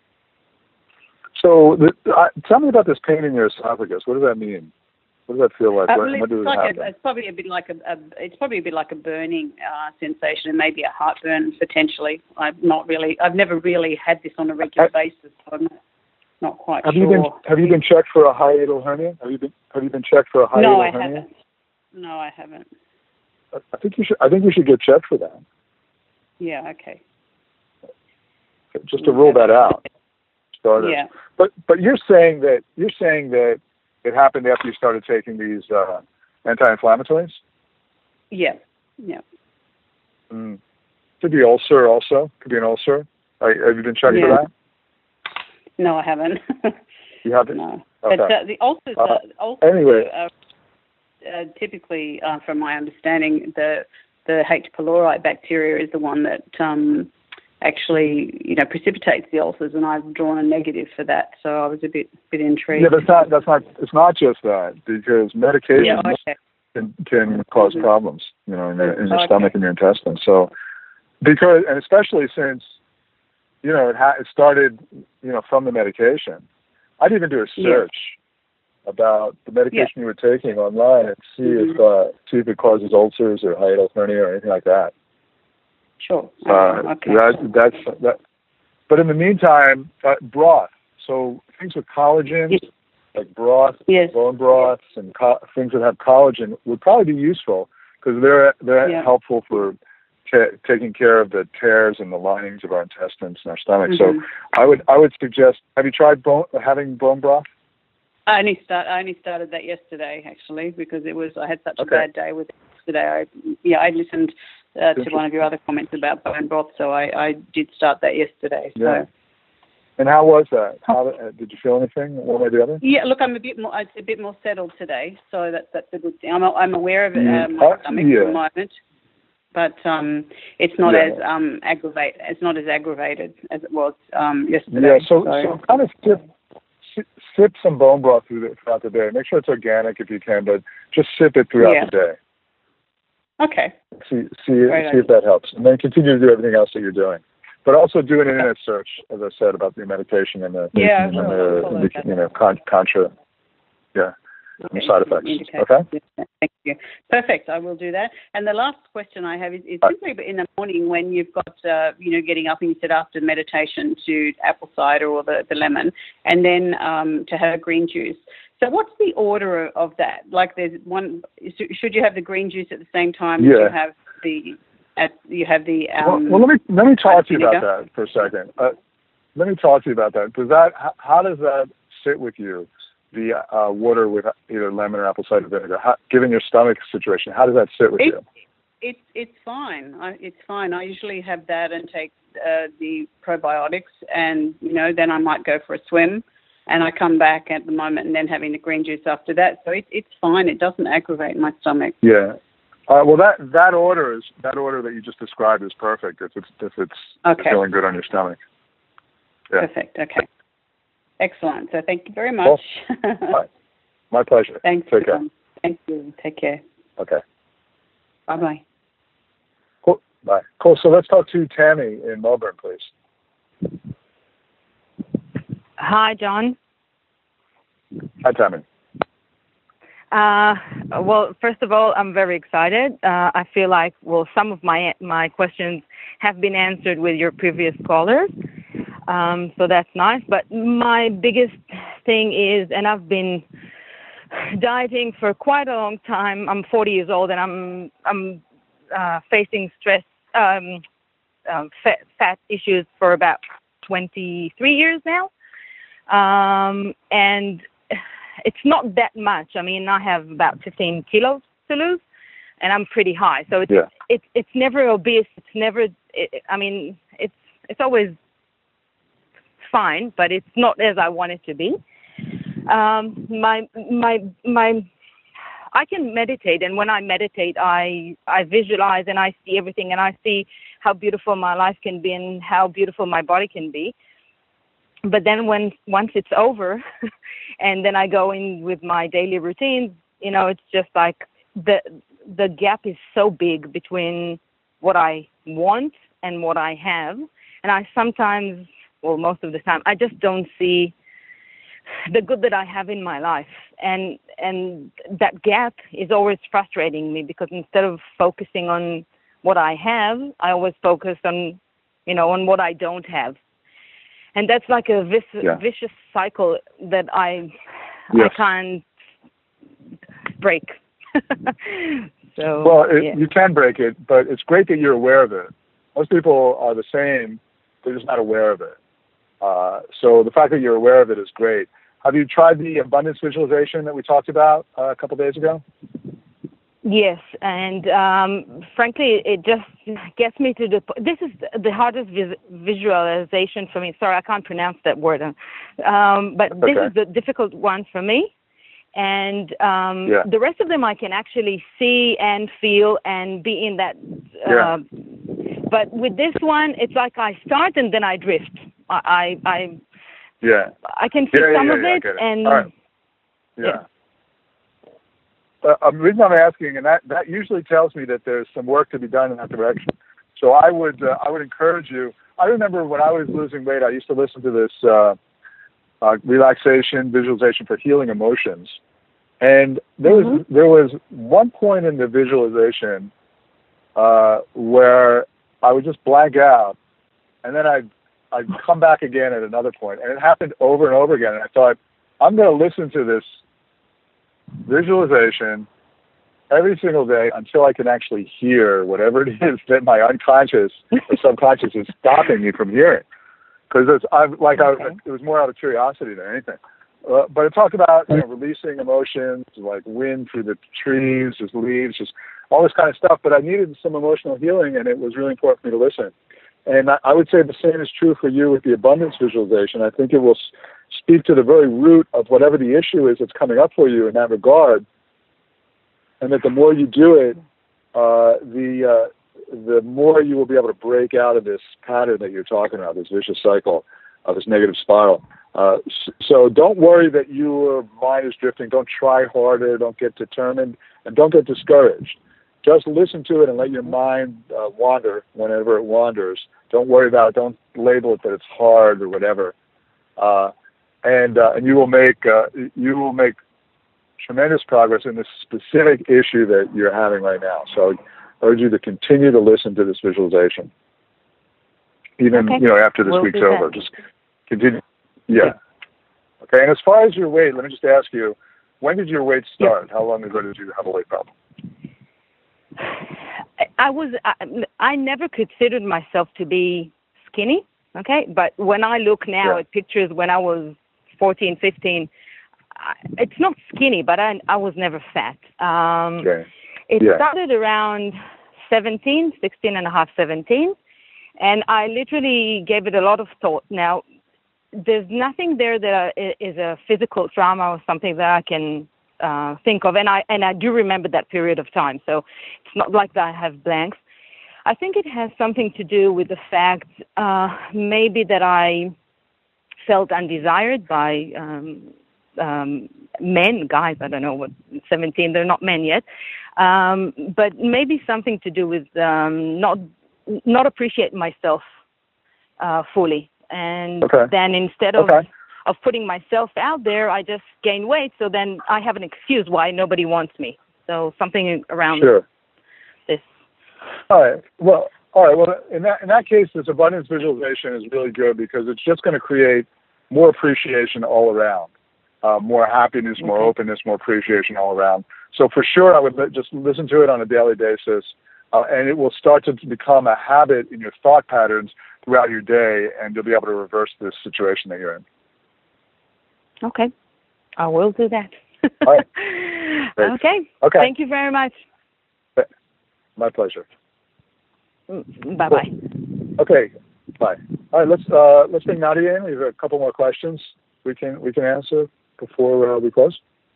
So the, uh, tell me about this pain in your esophagus. What does that mean? What does that feel like? Uh, what, well, what does it's, like it a, it's probably a bit like a, a it's probably a bit like a burning uh, sensation, and maybe a heartburn potentially. I've not really, I've never really had this on a regular basis, so I'm not, not quite have sure. You been, have you been checked for a hiatal hernia? Have you been Have you been checked for a hiatal no, I hernia? haven't. No, I haven't. I think you should. I think you should get checked for that. Yeah. Okay. Just to rule that out. Starters. Yeah. But but you're saying that you're saying that. It happened after you started taking these uh, anti-inflammatories? Yeah, yeah. Mm. Could be ulcer also. Could be an ulcer. Uh, have you been checked yeah. for that? No, I haven't. You haven't? No. Okay. But uh, the ulcers, uh, uh, ulcers anyway. are uh, typically, uh, from my understanding, the the H. pylori bacteria is the one that um, actually, you know, precipitates the ulcers, and I've drawn a negative for that, so I was a bit bit intrigued. Yeah, but it's not. That's not. It's not just that, because medication yeah, okay. can, can cause mm-hmm. problems, you know, in, the, in your okay. stomach and your intestines. So, because and especially since, you know, it, ha- it started, you know, from the medication. I'd even do a search yeah. about the medication yeah. you were taking online and see mm-hmm. if uh, see if it causes ulcers or hiatal hernia or anything like that. Sure. Uh, okay. That, that's that. But in the meantime, uh, broth. So things with collagen, yes. like broth, yes. bone broths, yes. and co- things that have collagen would probably be useful because they're they're yeah. helpful for t- taking care of the tears and the linings of our intestines and our stomach. Mm-hmm. So I would I would suggest. Have you tried bone, having bone broth? I only start. I only started that yesterday, actually, because it was I had such okay. a bad day with it yesterday. I, yeah, I listened. Uh, to one of your other comments about bone broth, so I, I did start that yesterday. So. Yeah. And how was that? How uh, did you feel anything one way or the other? Yeah, look, I'm a bit more, it's a bit more settled today, so that's that's a good thing. I'm I'm aware of it, um, my uh, stomach yeah. at the moment, but um, it's not yeah. as um aggravate. It's not as aggravated as it was um yesterday. Yeah, so so, so kind of sip sip some bone broth throughout the day. Make sure it's organic if you can, but just sip it throughout yeah. the day. Okay. See, see, see if that helps, and then continue to do everything else that you're doing. But also do an internet search, as I said, about the medication and the, yeah, and the, and the you know, con- contra, yeah, okay. side effects. Indicate. Okay. Thank you. Perfect. I will do that. And the last question I have is, is simply in the morning when you've got, uh, you know, getting up and you said after meditation to apple cider or the, the lemon, and then um, to have green juice. So what's the order of that? Like, there's one. Should you have the green juice at the same time yeah. as you have the? At, you have the. Um, well, well, let me let me talk to you about that for a second. Uh, let me talk to you about that. Does that how, how does that sit with you? The uh, water with either lemon or apple cider vinegar, how, given your stomach situation, how does that sit with it, you? It's it's fine. I, it's fine. I usually have that and take uh, the probiotics, and you know, then I might go for a swim. And I come back at the moment and then having the green juice after that. So it, it's fine. It doesn't aggravate my stomach. Yeah. Uh, well, that, that order is that order that you just described is perfect if it's if it's okay. feeling good on your stomach. Yeah. Perfect. Okay. Excellent. So thank you very much. Well, my, my pleasure. Thanks. Take care. Thank you. Take care. Okay. Bye bye. Cool. Bye. Cool. So let's talk to Tammy in Melbourne, please. Hi, John. Hi, Tammy. Uh, well, first of all, I'm very excited. Uh, I feel like, well, some of my my questions have been answered with your previous callers, um, so that's nice. But my biggest thing is, and I've been dieting for quite a long time. I'm forty years old, and I'm I'm uh, facing stress, um, um, fat, fat issues for about twenty-three years now. Um, and it's not that much. I mean, I have about fifteen kilos to lose. and I'm pretty high. So it's, yeah. it's, it's never obese. It's never, it, I mean, it's, it's always fine, but it's not as I want it to be. Um, my, my, my, I can meditate, and when I meditate, I, I visualize and I see everything, and I see how beautiful my life can be and how beautiful my body can be. But then when, once it's over, and then I go in with my daily routine, you know, it's just like the, the gap is so big between what I want and what I have. And I sometimes, well, most of the time, I just don't see the good that I have in my life. And and that gap is always frustrating me, because instead of focusing on what I have, I always focus on, you know, on what I don't have. And that's like a vic- yeah. vicious cycle that I, yes. I can't break. So, well, it, yeah. you can break it, but it's great that you're aware of it. Most people are the same, they're just not aware of it. Uh, so the fact that you're aware of it is great. Have you tried the abundance visualization that we talked about uh, a couple days ago? Yes, and um, frankly, it just gets me to the. This is the hardest vis- visualization for me. Sorry, I can't pronounce that word, um, but That's this okay. is the difficult one for me. And um, yeah. the rest of them I can actually see and feel and be in that. Uh, yeah. But with this one, it's like I start and then I drift. I, I, I yeah, I can see yeah, some yeah, of yeah, it, it. and All right. yeah. yeah. Uh, the reason I'm asking, and that, that usually tells me that there's some work to be done in that direction. So I would uh, I would encourage you. I remember when I was losing weight, I used to listen to this uh, uh, relaxation visualization for healing emotions, and there was mm-hmm. there was one point in the visualization uh, where I would just blank out, and then I'd I'd come back again at another point, and it happened over and over again. And I thought, I'm going to listen to this visualization every single day until I can actually hear whatever it is that my unconscious or subconscious is stopping me from hearing. Because it's I'm like okay. I, it was more out of curiosity than anything. Uh, but it talked about you know releasing emotions like wind through the trees, just leaves, just all this kind of stuff. But I needed some emotional healing, and it was really important for me to listen. And I, I would say the same is true for you with the abundance visualization. I think it will s- speak to the very root of whatever the issue is that's coming up for you in that regard. And that the more you do it, uh, the uh, the more you will be able to break out of this pattern that you're talking about, this vicious cycle of this negative spiral. Uh, so don't worry that your mind is drifting. Don't try harder. Don't get determined. And don't get discouraged. Just listen to it and let your mind uh, wander whenever it wanders. Don't worry about it. Don't label it that it's hard or whatever. Uh, and uh, and you will make uh, you will make tremendous progress in this specific issue that you're having right now. So I urge you to continue to listen to this visualization, even okay. you know after this we'll week's over. Just continue. Yeah. Okay. And as far as your weight, let me just ask you: when did your weight start? Yeah. How long ago did you have a weight problem? I was, I, I never considered myself to be skinny, okay? But when I look now yeah. at pictures when I was fourteen, fifteen, I, it's not skinny, but I, I was never fat. Um, okay. It yeah. started around seventeen, sixteen and a half, seventeen, and I literally gave it a lot of thought. Now, there's nothing there that is a physical trauma or something that I can Uh, think of, and I and I do remember that period of time. So it's not like that I have blanks. I think it has something to do with the fact uh, maybe that I felt undesired by um, um, men, guys. I don't know what seventeen. They're not men yet, um, but maybe something to do with um, not not appreciate myself uh, fully, and okay. then instead of okay. of putting myself out there, I just gain weight. So then I have an excuse why nobody wants me. So something around sure. this. All right. Well, all right. Well, in that in that case, this abundance visualization is really good because it's just going to create more appreciation all around, uh, more happiness, more okay. openness, more appreciation all around. So for sure, I would just listen to it on a daily basis, uh, and it will start to become a habit in your thought patterns throughout your day, and you'll be able to reverse this situation that you're in. Okay, I will do that. All right. okay. Okay. Thank you very much. My pleasure. Bye bye. Okay. Bye. All right. Let's uh, let's bring Nadia in. We have a couple more questions we can we can answer before uh, we close.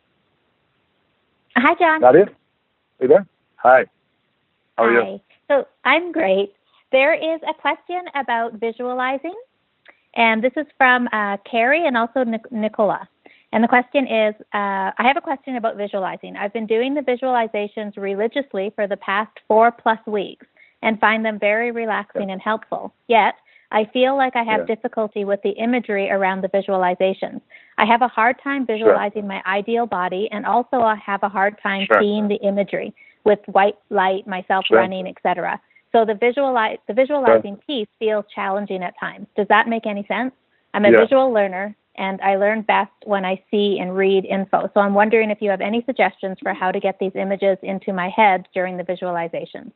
Hi, John. Nadia, are you there? Hi. How are Hi. you? So I'm great. There is a question about visualizing, and this is from uh, Carrie and also Nic- Nicola. And the question is, uh, I have a question about visualizing. I've been doing the visualizations religiously for the past four plus weeks and find them very relaxing yeah. and helpful. Yet, I feel like I have yeah. difficulty with the imagery around the visualizations. I have a hard time visualizing sure. my ideal body, and also I have a hard time sure. seeing the imagery with white light, myself sure. running, et cetera. So the visualize, the visualizing sure. piece feels challenging at times. Does that make any sense? I'm a yeah. visual learner, and I learn best when I see and read info. So I'm wondering if you have any suggestions for how to get these images into my head during the visualizations.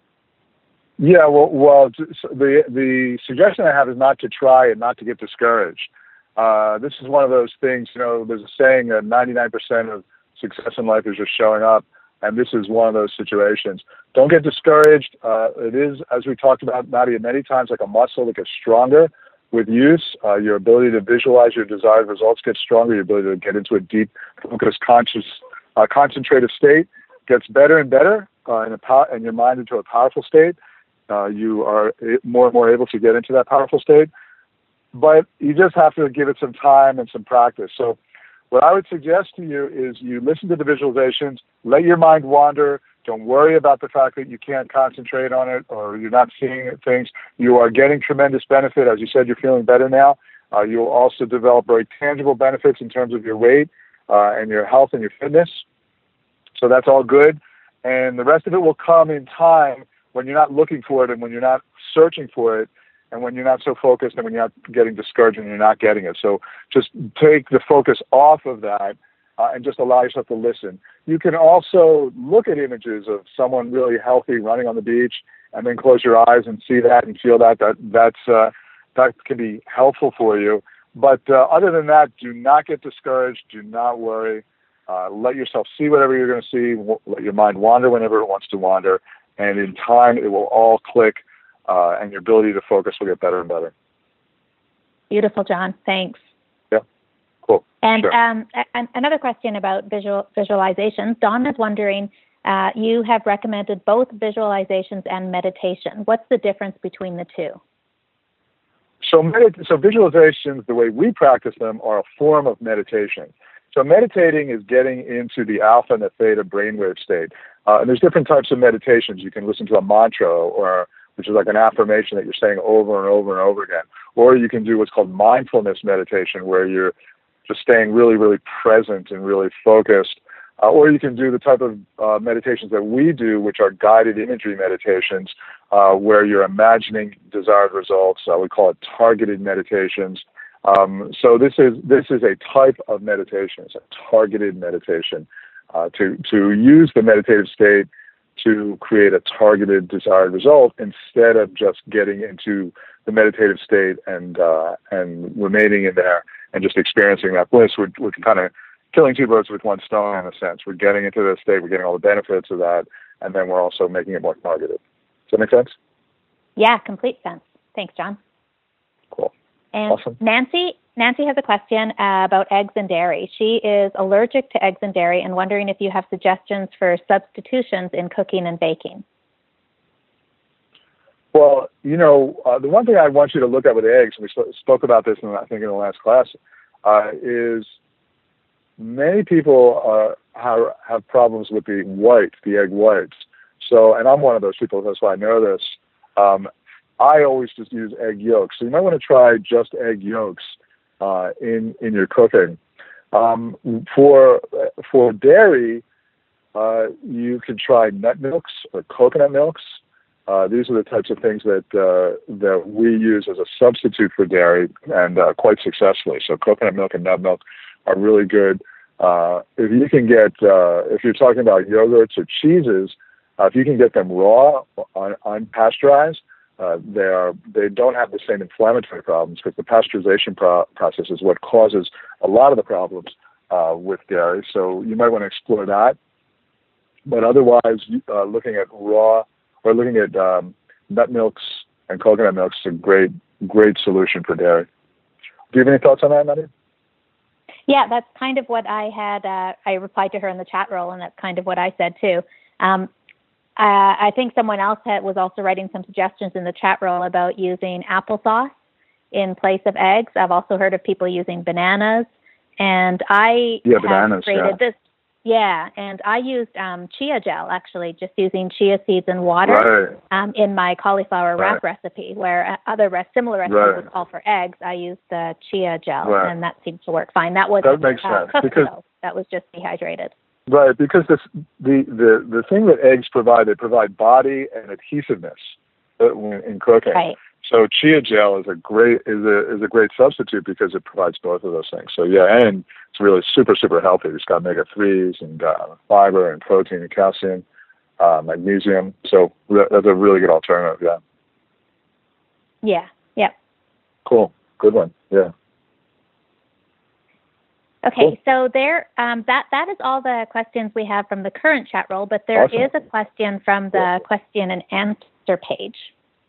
Yeah, well, well, the the suggestion I have is not to try and not to get discouraged. Uh, this is one of those things, you know, there's a saying that ninety-nine percent of success in life is just showing up, and this is one of those situations. Don't get discouraged. Uh, it is, as we talked about, Nadia, many times like a muscle that gets stronger with use. Uh, your ability to visualize your desired results gets stronger. Your ability to get into a deep, focused, conscious, uh, concentrative state gets better and better, uh, and, pow- and your mind into a powerful state. Uh, you are more and more able to get into that powerful state, but you just have to give it some time and some practice. So what I would suggest to you is you listen to the visualizations, let your mind wander. Don't worry about the fact that you can't concentrate on it or you're not seeing things. You are getting tremendous benefit. As you said, you're feeling better now. Uh, you'll also develop very tangible benefits in terms of your weight uh, and your health and your fitness. So that's all good. And the rest of it will come in time when you're not looking for it and when you're not searching for it and when you're not so focused and when you're not getting discouraged and you're not getting it. So just take the focus off of that uh, and just allow yourself to listen. You can also look at images of someone really healthy running on the beach and then close your eyes and see that and feel that. That that's uh, that can be helpful for you. But uh, other than that, do not get discouraged. Do not worry. Uh, let yourself see whatever you're going to see. Let your mind wander whenever it wants to wander. And in time, it will all click, uh, and your ability to focus will get better and better. Beautiful, John. Thanks. Yeah, cool. And sure. um, a- another question about visual visualizations. Dawn is wondering, uh, you have recommended both visualizations and meditation. What's the difference between the two? So, medit- so visualizations, the way we practice them, are a form of meditation. So meditating is getting into the alpha and the theta brainwave state. Uh, and there's different types of meditations. You can listen to a mantra, or which is like an affirmation that you're saying over and over and over again. Or you can do what's called mindfulness meditation, where you're just staying really, really present and really focused. Uh, or you can do the type of uh, meditations that we do, which are guided imagery meditations, uh, where you're imagining desired results. Uh, we call it targeted meditations. Um, so this is this is a type of meditation. It's a targeted meditation uh, to to use the meditative state to create a targeted desired result instead of just getting into the meditative state and uh, and remaining in there and just experiencing that bliss. We're, we're kind of killing two birds with one stone in a sense. We're getting into the state, we're getting all the benefits of that, and then we're also making it more targeted. Does that make sense? Yeah, complete sense. Thanks, John. Cool. And awesome. Nancy, Nancy has a question uh, about eggs and dairy. She is allergic to eggs and dairy and wondering if you have suggestions for substitutions in cooking and baking. Well, you know, uh, the one thing I want you to look at with eggs, and we sp- spoke about this, in, I think, in the last class, uh, is many people uh, have, have problems with the white, the egg whites. So, and I'm one of those people, that's why I know this. Um, I always just use egg yolks. So you might want to try just egg yolks uh, in in your cooking. Um, for for dairy, uh, you can try nut milks or coconut milks. Uh, these are the types of things that uh, that we use as a substitute for dairy, and uh, quite successfully. So coconut milk and nut milk are really good. Uh, if you can get, uh, if you're talking about yogurts or cheeses, uh, if you can get them raw, un- unpasteurized, uh, they are they don't have the same inflammatory problems, because the pasteurization pro- process is what causes a lot of the problems uh, with dairy. So you might want to explore that. But otherwise, uh, looking at raw we're looking at um, nut milks and coconut milks. Is a great, great solution for dairy. Do you have any thoughts on that, Nadia? Yeah, that's kind of what I had. Uh, I replied to her in the chat roll, and that's kind of what I said too. Um, uh, I think someone else had, was also writing some suggestions in the chat roll about using applesauce in place of eggs. I've also heard of people using bananas, and I yeah, have bananas, created yeah. this. Yeah, and I used um, chia gel, actually, just using chia seeds and water right. um, in my cauliflower right. wrap recipe, where other re- similar recipes right. would call for eggs. I used the chia gel, right. and that seemed to work fine. That was that makes uh, sense Cusco. because That was just dehydrated. Right, because this, the, the, the thing that eggs provide, they provide body and adhesiveness in cooking. Right. So chia gel is a great is a is a great substitute because it provides both of those things. So yeah, and it's really super super healthy. It's got omega threes and uh, fiber and protein and calcium, uh, magnesium. So that, that's a really good alternative. Yeah. Yeah. Yep. Cool. Good one. Yeah. Okay, cool. so there, um, that that is all the questions we have from the current chat roll, but there awesome. is a question from the yeah. question and answer page.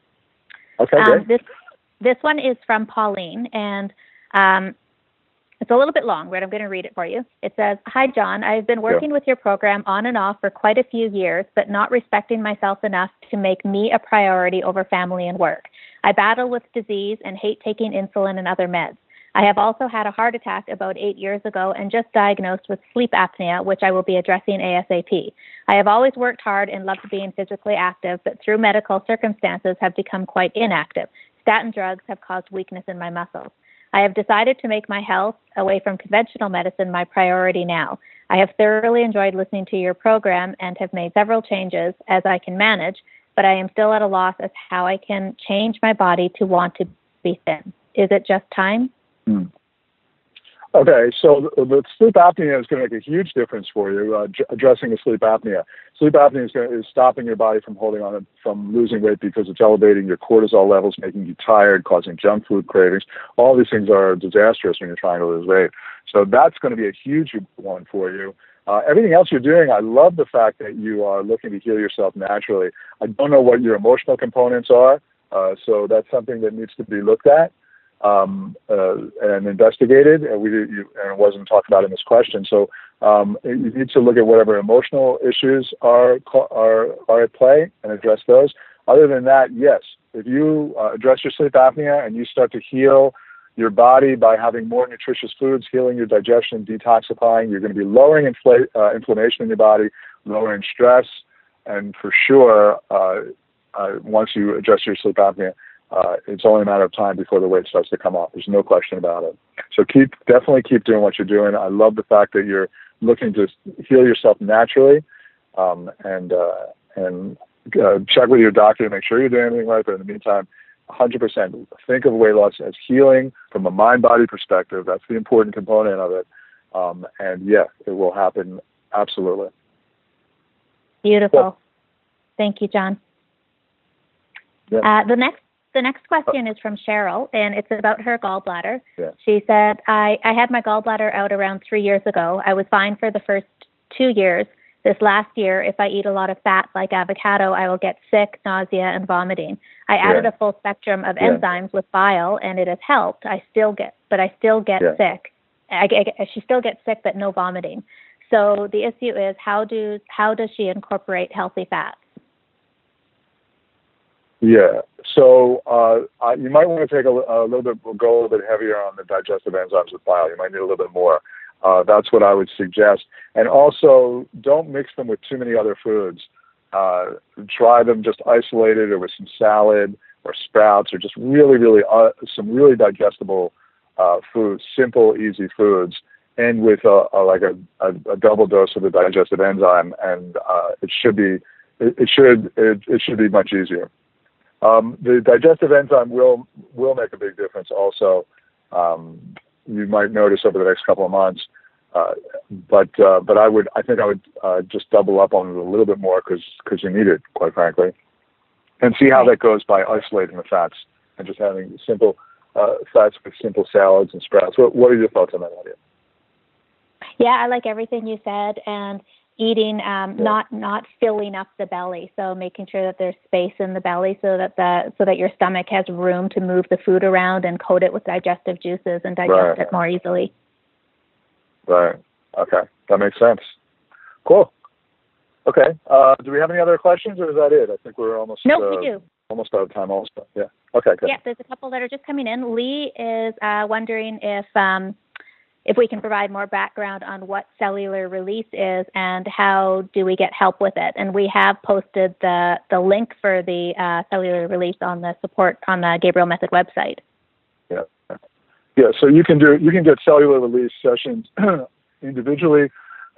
Okay, um, great. This this one is from Pauline, and um, it's a little bit long, but I'm going to read it for you. It says, "Hi, John. I've been working yeah. with your program on and off for quite a few years, but not respecting myself enough to make me a priority over family and work. I battle with disease and hate taking insulin and other meds. I have also had a heart attack about eight years ago and just diagnosed with sleep apnea, which I will be addressing ASAP. I have always worked hard and loved being physically active, but through medical circumstances have become quite inactive. Statin drugs have caused weakness in my muscles. I have decided to make my health away from conventional medicine my priority now. I have thoroughly enjoyed listening to your program and have made several changes as I can manage, but I am still at a loss as how I can change my body to want to be thin. Is it just time?" Hmm. Okay, so the, the sleep apnea is going to make a huge difference for you, uh, j- addressing the sleep apnea. Sleep apnea is, going to, is stopping your body from holding on, from losing weight because it's elevating your cortisol levels, making you tired, causing junk food cravings. All these things are disastrous when you're trying to lose weight. So that's going to be a huge one for you. Uh, everything else you're doing, I love the fact that you are looking to heal yourself naturally. I don't know what your emotional components are, uh, so that's something that needs to be looked at. Um, uh, and investigated, and we you, and it wasn't talked about in this question. So um, you need to look at whatever emotional issues are are are at play and address those. Other than that, yes, if you uh, address your sleep apnea and you start to heal your body by having more nutritious foods, healing your digestion, detoxifying, you're going to be lowering infl- uh, inflammation in your body, lowering stress, and for sure, uh, uh, once you address your sleep apnea, Uh, it's only a matter of time before the weight starts to come off. There's no question about it. So keep, definitely keep doing what you're doing. I love the fact that you're looking to heal yourself naturally, um, and uh, and uh, check with your doctor to make sure you're doing everything right. But in the meantime, one hundred percent think of weight loss as healing from a mind-body perspective. That's the important component of it. Um, and yeah, it will happen absolutely. Beautiful. Yeah. Thank you, John. Yeah. Uh, the next The next question is from Cheryl, and it's about her gallbladder. Yeah. She said, I, I had my gallbladder out around three years ago. I was fine for the first two years. This last year, if I eat a lot of fat like avocado, I will get sick, nausea, and vomiting. I added yeah. a full spectrum of yeah. enzymes with bile, and it has helped. I still get, but I still get yeah. sick. I, I, she still gets sick, but no vomiting. So the issue is, how do how does she incorporate healthy fats? Yeah, so uh, I, you might want to take a, a little bit, go a little bit heavier on the digestive enzymes with bile. You might need a little bit more. Uh, that's what I would suggest. And also, don't mix them with too many other foods. Uh, try them just isolated or with some salad or sprouts or just really, really, uh, some really digestible uh, foods, simple, easy foods, and with a, a, like a, a, a double dose of the digestive enzyme, and uh, it should be, it, it should, it, it should be much easier. Um, the digestive enzyme will will make a big difference also. Um, you might notice over the next couple of months, uh, but uh, but I would I think I would uh, just double up on it a little bit more because because you need it, quite frankly, and see how that goes by isolating the fats and just having simple uh, fats with simple salads and sprouts. What what are your thoughts on that idea? Yeah, I like everything you said, and eating, um, yeah. not not filling up the belly. So making sure that there's space in the belly so that the so that your stomach has room to move the food around and coat it with digestive juices and digest right. it more easily. Right. Okay, that makes sense. Cool. Okay. Uh, do we have any other questions, or is that it? I think we're almost. No, uh, we do. Almost out of time. Also, yeah. Okay. Good. Yeah, there's a couple that are just coming in. Lee is uh, wondering if. Um, If we can provide more background on what cellular release is and how do we get help with it. And we have posted the, the link for the uh, cellular release on the support on the Gabriel Method website. Yeah. Yeah. So you can do, you can get cellular release sessions individually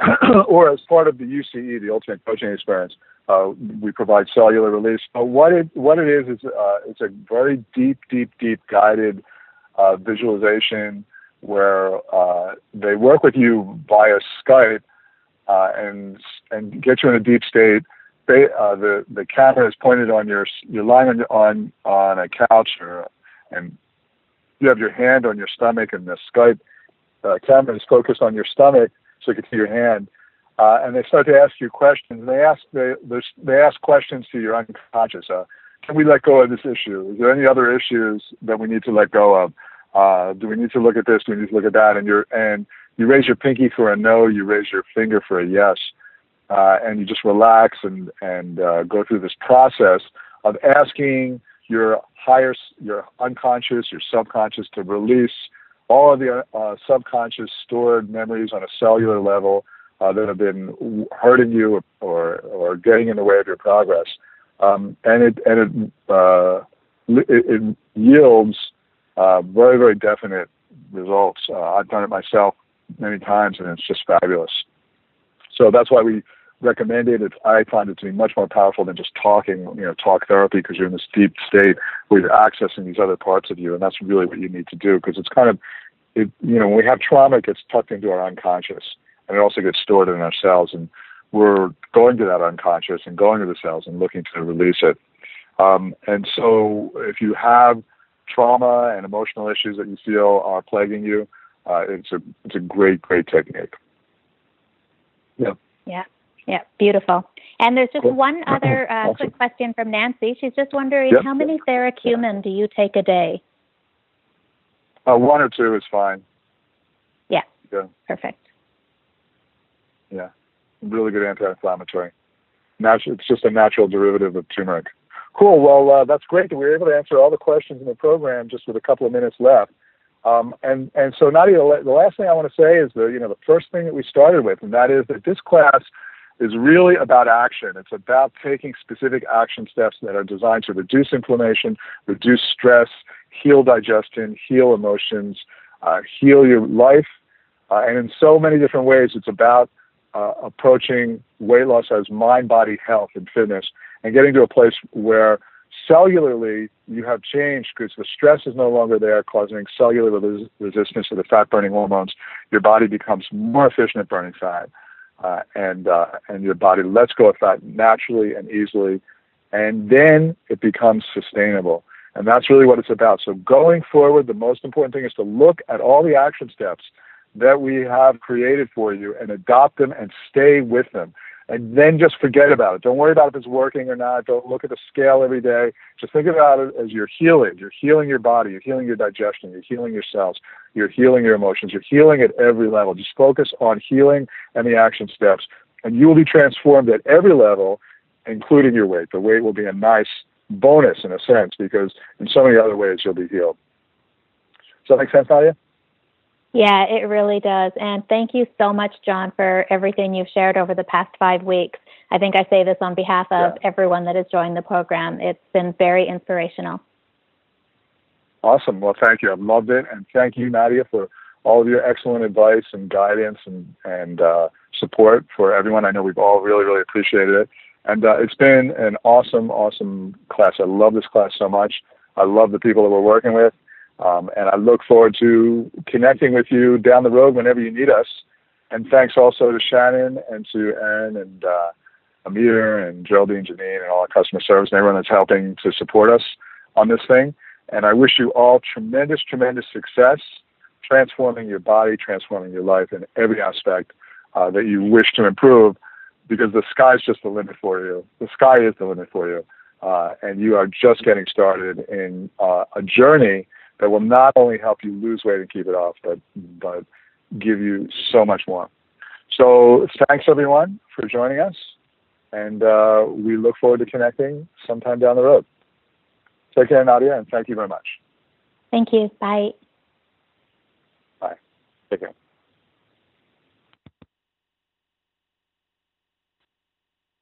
or as part of the U C E, the Ultimate Coaching Experience. Uh, we provide cellular release. Uh, what it, what it is, is uh, it's a very deep, deep, deep guided uh, visualization where uh, they work with you via Skype uh, and and get you in a deep state. They, uh, the the camera is pointed on your. You're lying on on on a couch, or, and you have your hand on your stomach, and the Skype uh, camera is focused on your stomach, so you can see your hand. Uh, and they start to ask you questions. And they ask they they ask questions to your unconscious. Uh, can we let go of this issue? Is there any other issues that we need to let go of? Uh, do we need to look at this? Do we need to look at that? And you're, and you raise your pinky for a no, you raise your finger for a yes, uh, and you just relax and and uh, go through this process of asking your higher, your unconscious, your subconscious to release all of the uh, subconscious stored memories on a cellular level uh, that have been hurting you or or getting in the way of your progress, um, and it and it, uh, it, it yields. Uh, very, very definite results. Uh, I've done it myself many times, and it's just fabulous. So that's why we recommend it. It's, I find it to be much more powerful than just talking, you know, talk therapy, because you're in this deep state where you're accessing these other parts of you, and that's really what you need to do, because it's kind of, it, you know, when we have trauma, it gets tucked into our unconscious, and it also gets stored in our cells, and we're going to that unconscious and going to the cells and looking to release it. Um, and so if you have trauma and emotional issues that you feel are plaguing you, uh, it's a it's a great, great technique. Yeah. Yeah. Yeah. Beautiful. And there's just cool. one other uh, awesome. quick question from Nancy. She's just wondering, yep. how many Theracumin do you take a day? Uh, one or two is fine. Yeah. Yeah. Perfect. Yeah. Really good anti-inflammatory. Natural. It's just a natural derivative of turmeric. Cool. Well, uh, that's great that we were able to answer all the questions in the program just with a couple of minutes left. Um, and, and so, Nadia, the last thing I want to say is the, you know, the first thing that we started with, and that is that this class is really about action. It's about taking specific action steps that are designed to reduce inflammation, reduce stress, heal digestion, heal emotions, uh, heal your life. Uh, and in so many different ways, it's about uh, approaching weight loss as mind, body, health, and fitness, and getting to a place where cellularly you have changed, because the stress is no longer there, causing cellular res- resistance to the fat-burning hormones. Your body becomes more efficient at burning fat, uh, and uh, and your body lets go of fat naturally and easily, and then it becomes sustainable. And that's really what it's about. So going forward, the most important thing is to look at all the action steps that we have created for you and adopt them and stay with them. And then just forget about it. Don't worry about if it's working or not. Don't look at the scale every day. Just think about it as you're healing. You're healing your body. You're healing your digestion. You're healing your cells. You're healing your emotions. You're healing at every level. Just focus on healing and the action steps, and you will be transformed at every level, including your weight. The weight will be a nice bonus in a sense, because in so many other ways you'll be healed. Does that make sense, Nadia? Yeah, it really does. And thank you so much, John, for everything you've shared over the past five weeks. I think I say this on behalf of yeah. everyone that has joined the program. It's been very inspirational. Awesome. Well, thank you. I've loved it. And thank you, Nadia, for all of your excellent advice and guidance and, and uh, support for everyone. I know we've all really, really appreciated it. And uh, it's been an awesome, awesome class. I love this class so much. I love the people that we're working with. Um, and I look forward to connecting with you down the road whenever you need us. And thanks also to Shannon and to Aaron and uh, Amir and Geraldine, Janine, and all our customer service and everyone that's helping to support us on this thing. And I wish you all tremendous, tremendous success, transforming your body, transforming your life in every aspect uh, that you wish to improve. because the sky's just the limit for you. The sky is the limit for you. Uh, and you are just getting started in uh, a journey that will not only help you lose weight and keep it off, but, but give you so much more. So thanks, everyone, for joining us. And uh, we look forward to connecting sometime down the road. Take care, Nadia, and thank you very much. Thank you. Bye. Bye. Take care.